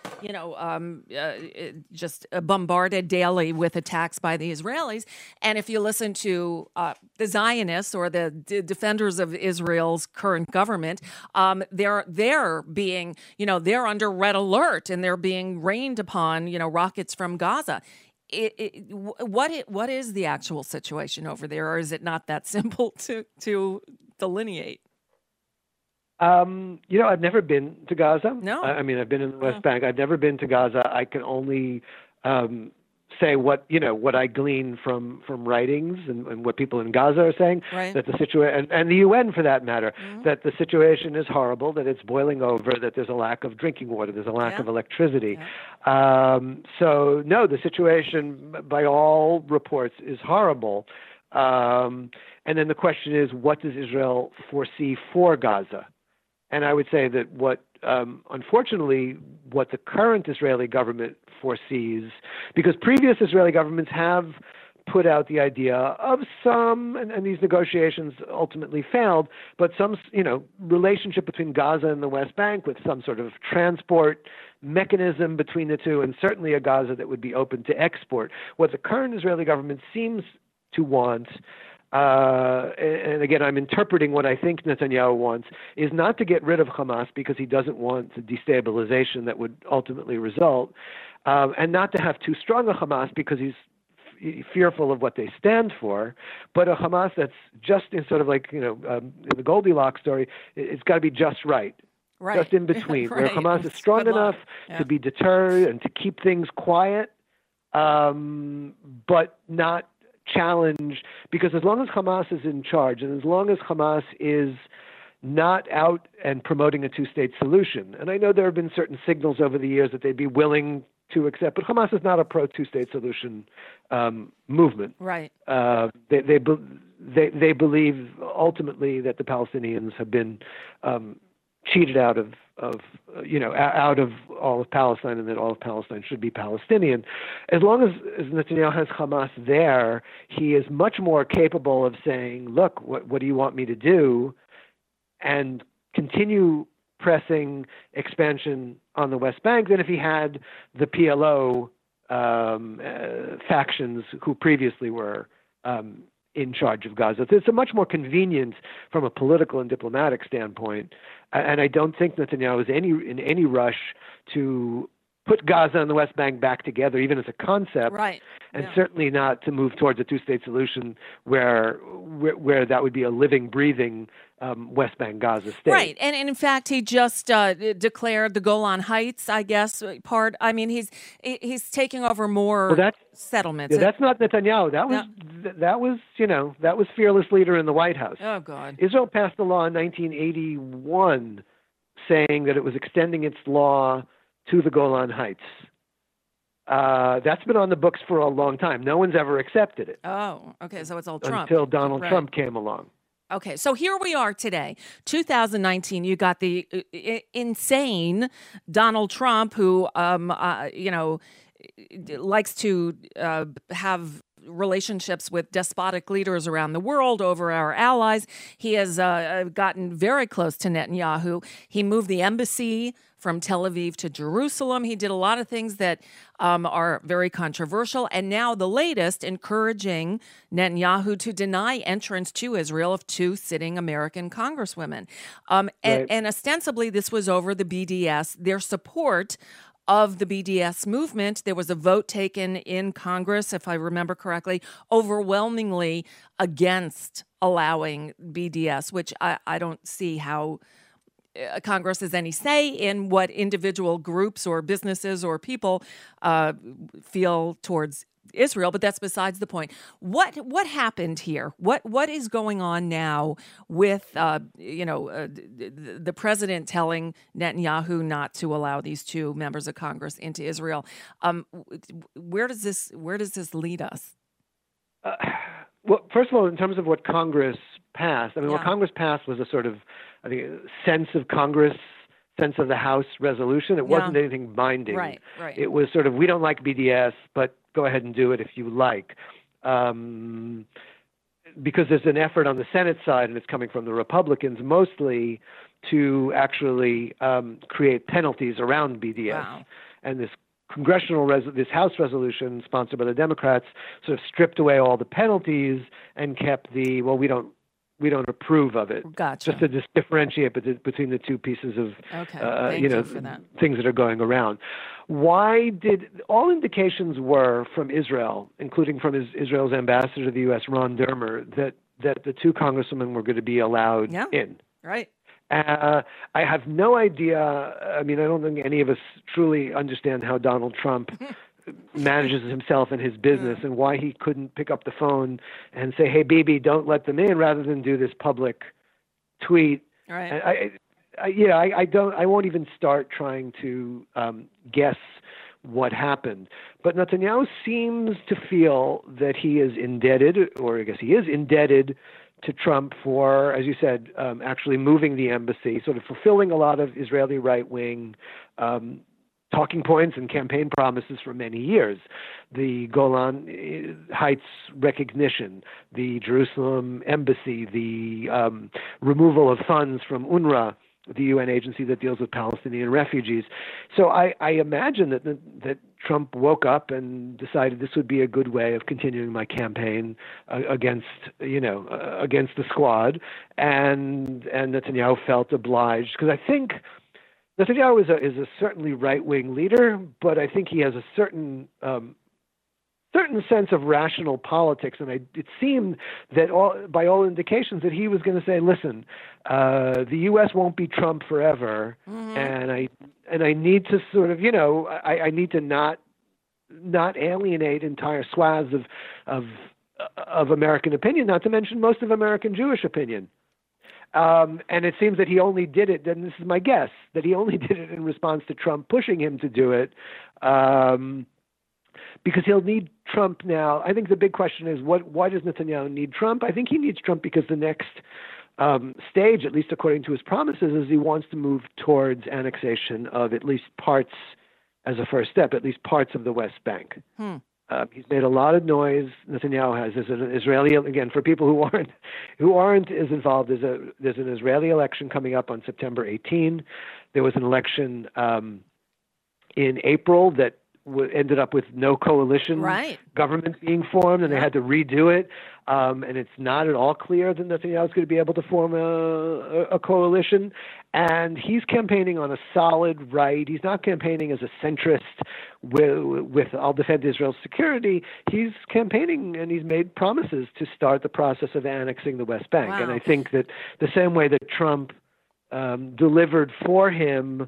S11: just bombarded daily with attacks by the Israelis. And if you listen to the Zionists or the defenders of Israel's current government, they're being, they're under red alert and they're being rained upon, rockets from Gaza. What is the actual situation over there, or is it not that simple to delineate?
S14: I've never been to Gaza.
S11: No.
S14: I mean, I've been in the West Bank. I've never been to Gaza. I can only say what I glean from writings and what people in Gaza are saying,
S11: right.
S14: That the situation, and the UN for that matter, that the situation is horrible, that it's boiling over, that there's a lack of drinking water, there's a lack of electricity. So no, the situation by all reports is horrible. And then the question is, what does Israel foresee for Gaza? And I would say that unfortunately, what the current Israeli government foresees, because previous Israeli governments have put out the idea of some, and these negotiations ultimately failed, but some, relationship between Gaza and the West Bank with some sort of transport mechanism between the two, and certainly a Gaza that would be open to export. What the current Israeli government seems to want, and again, I'm interpreting what I think Netanyahu wants, is not to get rid of Hamas because he doesn't want the destabilization that would ultimately result, and not to have too strong a Hamas because he's fearful of what they stand for, but a Hamas that's just in sort of like, in the Goldilocks story, it's got to be just right. Just in between,
S11: right.
S14: Where Hamas is strong enough to be deterred and to keep things quiet, but not challenge, because as long as Hamas is in charge and as long as Hamas is not out and promoting a two-state solution, and I know there have been certain signals over the years that they'd be willing to accept, but Hamas is not a pro-two-state solution movement.
S11: Right.
S14: They believe ultimately that the Palestinians have been cheated out of all of Palestine, and that all of Palestine should be Palestinian. As long as Netanyahu has Hamas there, he is much more capable of saying, look, what do you want me to do? And continue pressing expansion on the West Bank than if he had the PLO factions who previously were in charge of Gaza. It's a much more convenient from a political and diplomatic standpoint, and I don't think Netanyahu is in any rush to put Gaza and the West Bank back together, even as a concept,
S11: right.
S14: And certainly not to move towards a two-state solution where that would be a living, breathing West Bank Gaza state.
S11: Right, and in fact, he just declared the Golan Heights, I guess, part. I mean, he's taking over more settlements.
S14: Yeah, that's not Netanyahu. That was fearless leader in the White House.
S11: Oh God!
S14: Israel passed a law in 1981 saying that it was extending its law to the Golan Heights. That's been on the books for a long time. No one's ever accepted it.
S11: Oh, okay. So it's all Trump.
S14: Until Donald Trump came along.
S11: Okay, so here we are today, 2019. You got the insane Donald Trump, who, likes to have relationships with despotic leaders around the world over our allies. He has gotten very close to Netanyahu. He moved the embassy from Tel Aviv to Jerusalem. He did a lot of things that are very controversial. And now the latest, encouraging Netanyahu to deny entrance to Israel of two sitting American congresswomen. And ostensibly, this was over the BDS, their support of the BDS movement. There was a vote taken in Congress, if I remember correctly, overwhelmingly against allowing BDS, which I don't see how Congress has any say in what individual groups or businesses or people feel towards Israel, but that's besides the point. What happened here? What is going on now with the president telling Netanyahu not to allow these two members of Congress into Israel? Where does this lead us?
S14: Well, first of all, in terms of what Congress passed, what Congress passed was a sort of, I think, sense of Congress, sense of the House resolution. It wasn't anything binding.
S11: Right.
S14: It was sort of, we don't like BDS, but go ahead and do it if you like. because there's an effort on the Senate side, and it's coming from the Republicans mostly, to actually create penalties around BDS.
S11: Wow.
S14: And this this House resolution sponsored by the Democrats sort of stripped away all the penalties and kept the, well, we don't approve of it.
S11: Gotcha.
S14: Just to differentiate between the two pieces of things that are going around. Why did all indications were from Israel, including from Israel's ambassador to the U.S., Ron Dermer, that the two congresswomen were going to be allowed in.
S11: Right.
S14: I have no idea. I mean, I don't think any of us truly understand how Donald Trump manages himself and his business, and why he couldn't pick up the phone and say, "Hey, Bibi, don't let them in," rather than do this public tweet.
S11: Right.
S14: I won't even start trying to guess what happened. But Netanyahu seems to feel that he is indebted, or I guess he is indebted to Trump for, as you said, actually moving the embassy, sort of fulfilling a lot of Israeli right-wing talking points and campaign promises for many years. The Golan Heights recognition, the Jerusalem embassy, the removal of funds from UNRWA, the UN agency that deals with Palestinian refugees. So I imagine that Trump woke up and decided this would be a good way of continuing my campaign against the squad, and Netanyahu felt obliged, because I think Netanyahu is a certainly right-wing leader, but I think he has a certain sense of rational politics, and it seemed that by all indications that he was going to say, "Listen, the U.S. won't be Trump forever, and I need to sort of, I need to not alienate entire swaths of American opinion, not to mention most of American Jewish opinion." And it seems that he only did it, and this is my guess, that he only did it in response to Trump pushing him to do it, because he'll need Trump now. I think the big question is, why does Netanyahu need Trump? I think he needs Trump because the next stage, at least according to his promises, is he wants to move towards annexation of at least parts, as a first step, at least parts of the West Bank. He's made a lot of noise. Netanyahu has. There's an Israeli, again, for people who aren't as involved. There's an Israeli election coming up on September 18. There was an election in April that ended up with no coalition government being formed, and they had to redo it. And it's not at all clear that Netanyahu is going to be able to form a coalition. And he's campaigning on a solid right. He's not campaigning as a centrist with "I'll defend Israel's security." He's campaigning, and he's made promises to start the process of annexing the West Bank.
S11: Wow.
S14: And I think that the same way that Trump delivered for him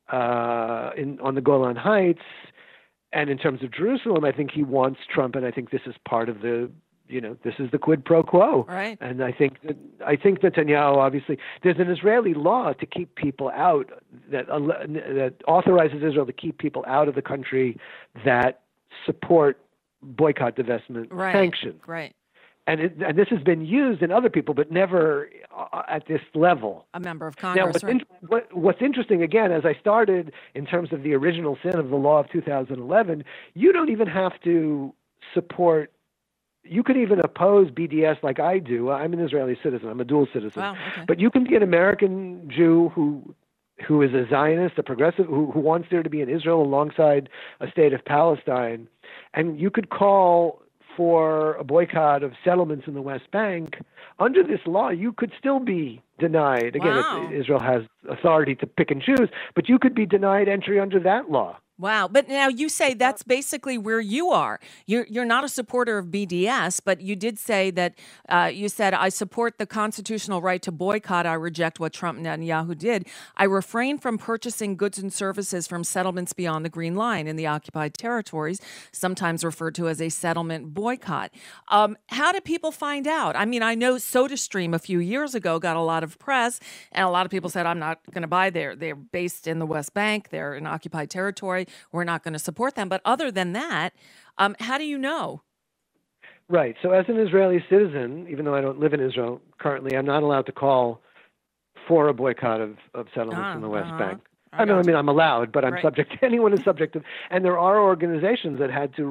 S14: on the Golan Heights, and in terms of Jerusalem, I think he wants Trump, and I think this is part of the, this is the quid pro quo.
S11: Right.
S14: And I think Netanyahu, obviously, there's an Israeli law to keep people out that authorizes Israel to keep people out of the country that support boycott, divestment, sanctions.
S11: Right.
S14: And this has been used in other people, but never at this level.
S11: A member of Congress.
S14: Now, what's interesting, again, as I started in terms of the original sin of the law of 2011, you don't even have to support. You could even oppose BDS like I do. I'm an Israeli citizen. I'm a dual citizen.
S11: Wow, okay.
S14: But you can be an American Jew who is a Zionist, a progressive, who wants there to be an Israel alongside a state of Palestine, and you could call for a boycott of settlements in the West Bank. Under this law, you could still be denied. Again, Israel has authority to pick and choose, but you could be denied entry under that law.
S11: Wow. But now you say that's basically where you are. You're not a supporter of BDS, but you did say that you said, "I support the constitutional right to boycott. I reject what Trump and Netanyahu did. I refrain from purchasing goods and services from settlements beyond the Green Line in the occupied territories," sometimes referred to as a settlement boycott. How did people find out? I mean, I know SodaStream a few years ago got a lot of press, and a lot of people said, "I'm not going to buy there. They're based in the West Bank. They're in occupied territory. We're not going to support them." But other than that, how do you know?
S14: Right. So as an Israeli citizen, even though I don't live in Israel currently, I'm not allowed to call for a boycott of settlements in the West Bank. I mean, I'm allowed, but I'm subject to anyone is subject to. And there are organizations that had to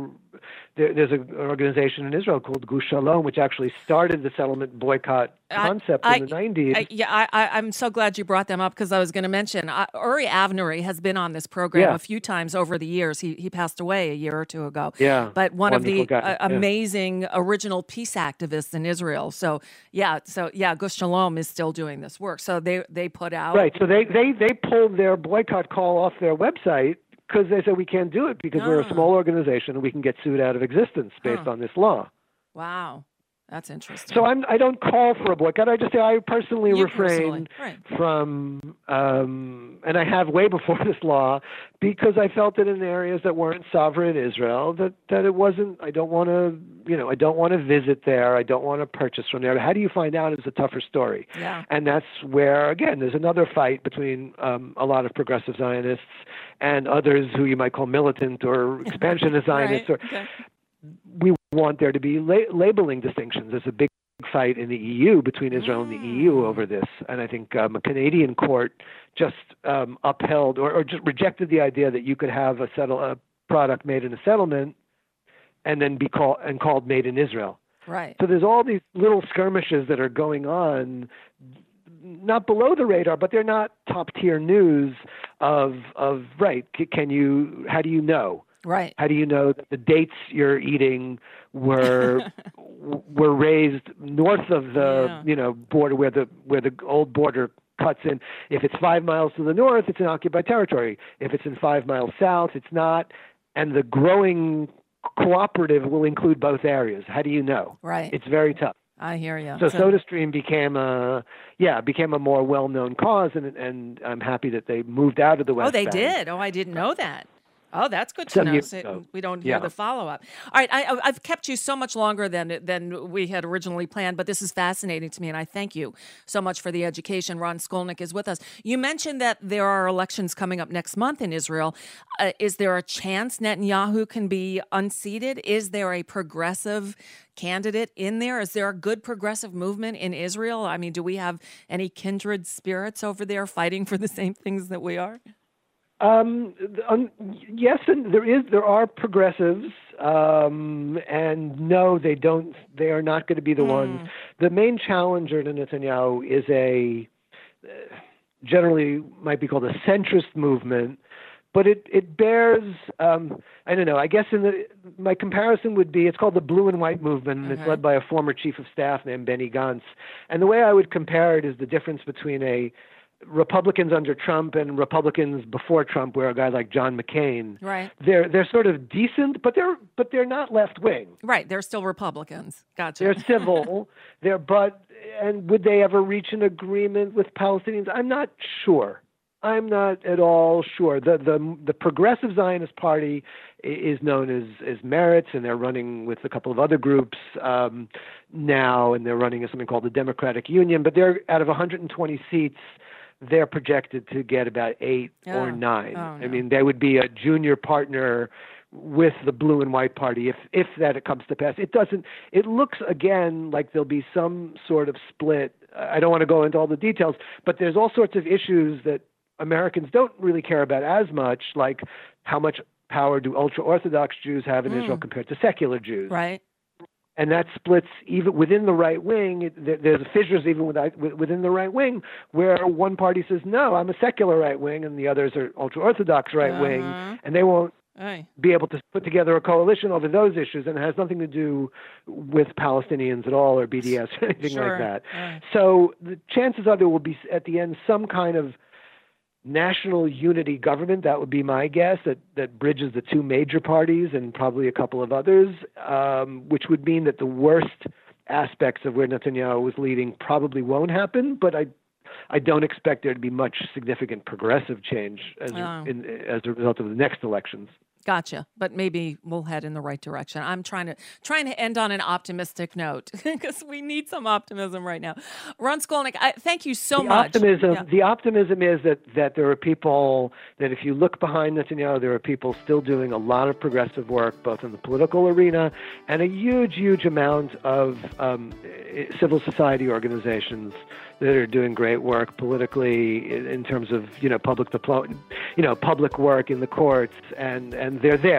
S14: there's an organization in Israel called Gush Shalom, which actually started the settlement boycott concept in the 90s.
S11: I'm so glad you brought them up because I was going to mention Uri Avnery has been on this program a few times over the years. He passed away a year or two ago.
S14: Yeah,
S11: but one of the amazing original peace activists in Israel. So Gush Shalom is still doing this work. So they put out
S14: So they pulled their boycott call off their website because they said we can't do it because we're a small organization and we can get sued out of existence based on this law.
S11: Wow. That's interesting.
S14: So I don't call for a boycott. I just say I personally refrain from, and I have way before this law, because I felt that in areas that weren't sovereign Israel, that it wasn't. I don't want to visit there. I don't want to purchase from there. How do you find out is a tougher story.
S11: Yeah.
S14: And that's where, again, there's another fight between a lot of progressive Zionists and others who you might call militant or expansionist Zionists. We want there to be labeling distinctions. There's a big fight in the EU between Israel and the EU over this. And I think a Canadian court just upheld or just rejected the idea that you could have a product made in a settlement and then be called made in Israel.
S11: Right.
S14: So there's all these little skirmishes that are going on, not below the radar, but they're not top tier news of how do you know?
S11: Right.
S14: How do you know that the dates you're eating were raised north of the border where the old border cuts in? If it's 5 miles to the north, it's an occupied territory. If it's in 5 miles south, it's not. And the growing cooperative will include both areas. How do you know?
S11: Right.
S14: It's very tough.
S11: I hear you.
S14: So SodaStream became a more well-known cause, and I'm happy that they moved out of the West Bank.
S11: Oh, they did? Oh, I didn't know that. Oh, that's good to know. We don't hear the follow-up. All right, I've kept you so much longer than we had originally planned, but this is fascinating to me, and I thank you so much for the education. Ron Skolnick is with us. You mentioned that there are elections coming up next month in Israel. Is there a chance Netanyahu can be unseated? Is there a progressive candidate in there? Is there a good progressive movement in Israel? I mean, do we have any kindred spirits over there fighting for the same things that we are?
S14: Yes, and there are progressives, and no, they don't. They are not going to be the ones. The main challenger to Netanyahu is a generally might be called a centrist movement, but it bears. I don't know. I guess my comparison would be it's called the Blue and White movement, and it's led by a former chief of staff named Benny Gantz. And the way I would compare it is the difference between Republicans under Trump and Republicans before Trump, where a guy like John McCain,
S11: right?
S14: They're sort of decent, but they're not left wing.
S11: Right, they're still Republicans. Gotcha.
S14: They're civil. And would they ever reach an agreement with Palestinians? I'm not sure. I'm not at all sure. The Progressive Zionist Party is known as Meretz, and they're running with a couple of other groups now, and they're running as something called the Democratic Union. But they're out of 120 seats. They're projected to get about 8 or 9.
S11: No.
S14: I mean, they would be a junior partner with the Blue and White Party if that comes to pass. It looks again like there'll be some sort of split. I don't want to go into all the details, but there's all sorts of issues that Americans don't really care about as much, like how much power do ultra-Orthodox Jews have in Israel compared to secular Jews.
S11: Right.
S14: And that splits even within the right wing. There's fissures even within the right wing where one party says, no, I'm a secular right wing, and the others are ultra-Orthodox right wing, and they won't be able to put together a coalition over those issues, and it has nothing to do with Palestinians at all or BDS or anything like that. So the chances are there will be, at the end, some kind of national unity government. That would be my guess, that bridges the two major parties and probably a couple of others, which would mean that the worst aspects of where Netanyahu was leading probably won't happen, but I don't expect there to be much significant progressive change as a result of the next elections.
S11: Gotcha. But maybe we'll head in the right direction. I'm trying to end on an optimistic note because we need some optimism right now. Ron Skolnick, thank you so much.
S14: The optimism is that there are people, that if you look behind Netanyahu, there are people still doing a lot of progressive work, both in the political arena and a huge, huge amount of civil society organizations that are doing great work politically in terms of public work in the courts, and they're there.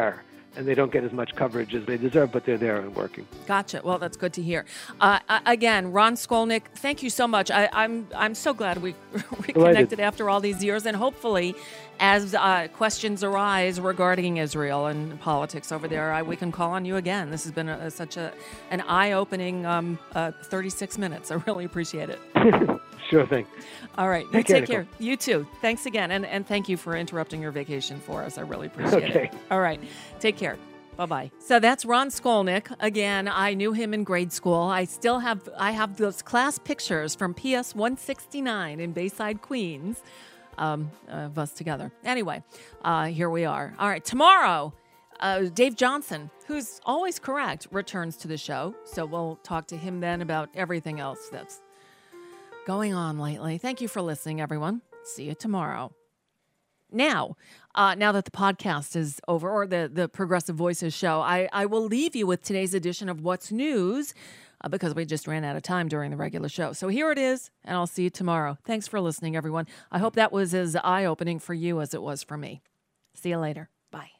S14: and they don't get as much coverage as they deserve, but they're there and working.
S11: Gotcha. Well, that's good to hear. Again, Ron Skolnick, thank you so much. I'm so glad we reconnected after all these years, and hopefully, as questions arise regarding Israel and politics over there, we can call on you again. This has been such an eye-opening 36 minutes. I really appreciate it.
S14: Sure thing.
S11: All right. Take care. You too. Thanks again. And thank you for interrupting your vacation for us. I really appreciate it. All right. Take care. Bye-bye. So that's Ron Skolnick. Again, I knew him in grade school. I have those class pictures from PS 169 in Bayside, Queens, of us together. Anyway, here we are. All right. Tomorrow, Dave Johnson, who's always correct, returns to the show. So we'll talk to him then about everything else that's going on lately. Thank you for listening, everyone. See you tomorrow. Now that the podcast is over, or the Progressive Voices show, I will leave you with today's edition of What's News, because we just ran out of time during the regular show. So here it is, and I'll see you tomorrow. Thanks for listening, everyone. I hope that was as eye-opening for you as it was for me. See you later. Bye.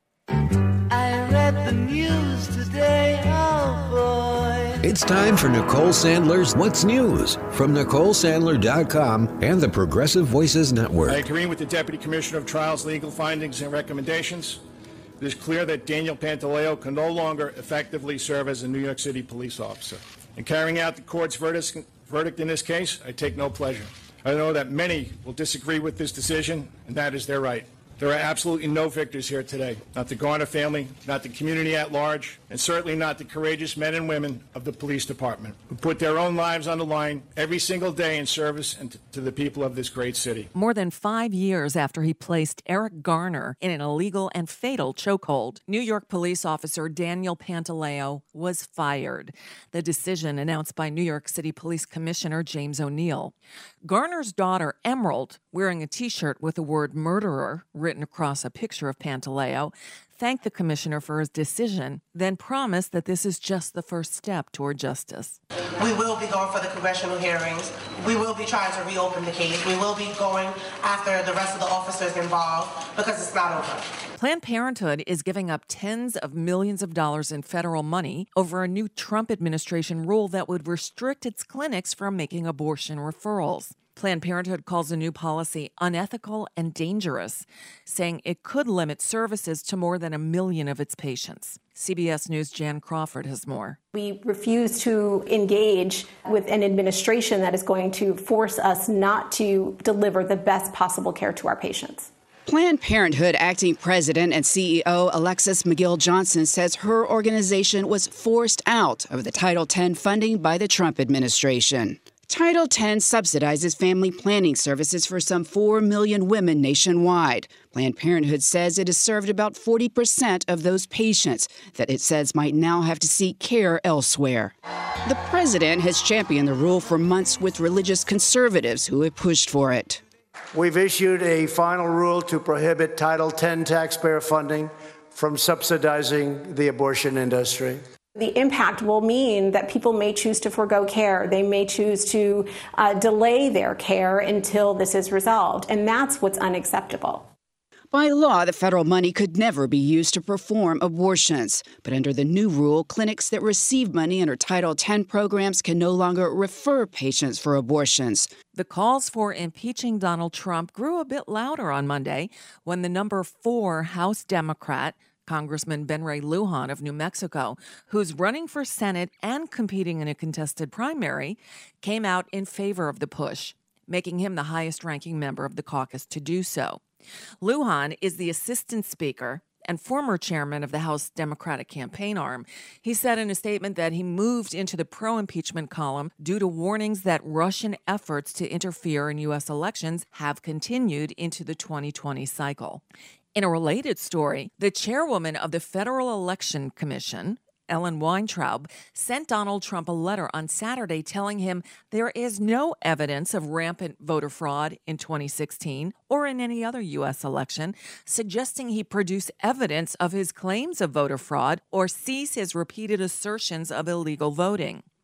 S15: I read the news today, oh boy.
S10: It's time for Nicole Sandler's What's News from NicoleSandler.com and the Progressive Voices Network.
S16: I agree with the Deputy Commissioner of Trials' legal findings and recommendations. It is clear that Daniel Pantaleo can no longer effectively serve as a New York City police officer. In carrying out the court's verdict in this case, I take no pleasure. I know that many will disagree with this decision, and that is their right. There are absolutely no victors here today. Not the Garner family, not the community at large, and certainly not the courageous men and women of the police department who put their own lives on the line every single day in service and to the people of this great city.
S11: More than 5 years after he placed Eric Garner in an illegal and fatal chokehold, New York police officer Daniel Pantaleo was fired. The decision announced by New York City Police Commissioner James O'Neill. Garner's daughter, Emerald, wearing a T-shirt with the word murderer written across a picture of Pantaleo, thanked the commissioner for his decision, then promised that this is just the first step toward justice.
S17: We will be going for the congressional hearings. We will be trying to reopen the case. We will be going after the rest of the officers involved because it's not over.
S11: Planned Parenthood is giving up tens of millions of dollars in federal money over a new Trump administration rule that would restrict its clinics from making abortion referrals. Planned Parenthood calls the new policy unethical and dangerous, saying it could limit services to more than 1 million of its patients. CBS News' Jan Crawford has more.
S18: We refuse to engage with an administration that is going to force us not to deliver the best possible care to our patients.
S19: Planned Parenthood acting president and CEO Alexis McGill Johnson says her organization was forced out of the Title X funding by the Trump administration. Title X subsidizes family planning services for some 4 million women nationwide. Planned Parenthood says it has served about 40% of those patients that it says might now have to seek care elsewhere. The president has championed the rule for months with religious conservatives who have pushed for it.
S20: We've issued a final rule to prohibit Title X taxpayer funding from subsidizing the abortion industry.
S18: The impact will mean that people may choose to forego care. They may choose to delay their care until this is resolved, and that's what's unacceptable.
S19: By law, the federal money could never be used to perform abortions. But under the new rule, clinics that receive money under Title X programs can no longer refer patients for abortions.
S11: The calls for impeaching Donald Trump grew a bit louder on Monday when the number 4 House Democrat, Congressman Ben Ray Lujan of New Mexico, who's running for Senate and competing in a contested primary, came out in favor of the push, making him the highest-ranking member of the caucus to do so. Lujan is the assistant speaker and former chairman of the House Democratic campaign arm. He said in a statement that he moved into the pro-impeachment column due to warnings that Russian efforts to interfere in U.S. elections have continued into the 2020 cycle. In a related story, the chairwoman of the Federal Election Commission, Ellen Weintraub, sent Donald Trump a letter on Saturday telling him there is no evidence of rampant voter fraud in 2016 or in any other U.S. election, suggesting he produce evidence of his claims of voter fraud or cease his repeated assertions of illegal voting.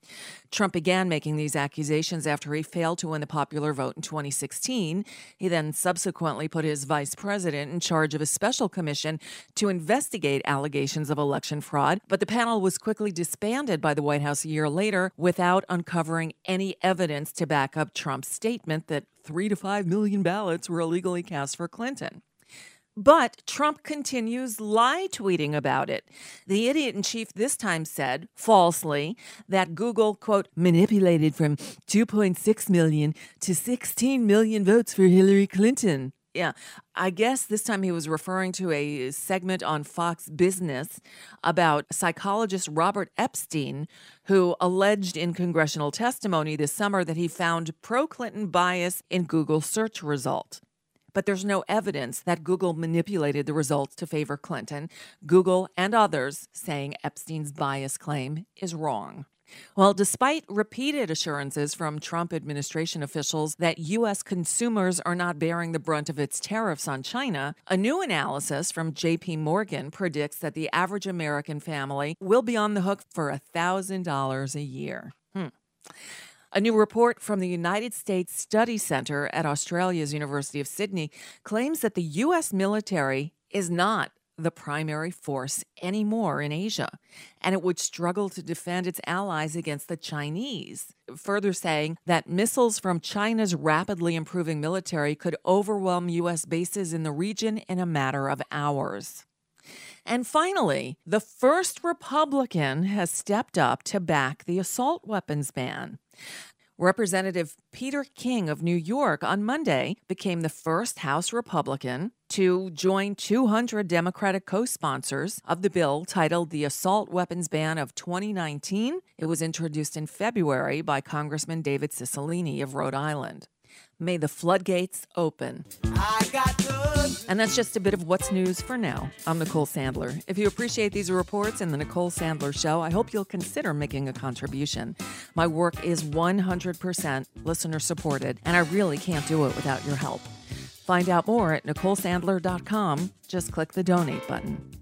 S11: Trump began making these accusations after he failed to win the popular vote in 2016. He then subsequently put his vice president in charge of a special commission to investigate allegations of election fraud, but the panel was quickly disbanded by the White House a year later without uncovering any evidence to back up Trump's statement that 3 to 5 million ballots were illegally cast for Clinton. But Trump continues lie-tweeting about it. The idiot-in-chief this time said, falsely, that Google, quote, manipulated from 2.6 million to 16 million votes for Hillary Clinton. Yeah, I guess this time he was referring to a segment on Fox Business about psychologist Robert Epstein, who alleged in congressional testimony this summer that he found pro-Clinton bias in Google search results. But there's no evidence that Google manipulated the results to favor Clinton. Google and others saying Epstein's bias claim is wrong. Well, despite repeated assurances from Trump administration officials that U.S. consumers are not bearing the brunt of its tariffs on China, a new analysis from J.P. Morgan predicts that the average American family will be on the hook for $1,000 a year. A new report from the United States Study Center at Australia's University of Sydney claims that the U.S. military is not the primary force anymore in Asia, and it would struggle to defend its allies against the Chinese, further saying that missiles from China's rapidly improving military could overwhelm U.S. bases in the region in a matter of hours. And finally, the first Republican has stepped up to back the assault weapons ban. Representative Peter King of New York on Monday became the first House Republican to join 200 Democratic co-sponsors of the bill titled the Assault Weapons Ban of 2019. It was introduced in February by Congressman David Cicilline of Rhode Island. May the floodgates open. And that's just a bit of what's news for now. I'm Nicole Sandler. If you appreciate these reports and the Nicole Sandler Show, I hope you'll consider making a contribution. My work is 100% listener-supported, and I really can't do it without your help. Find out more at NicoleSandler.com. Just click the donate button.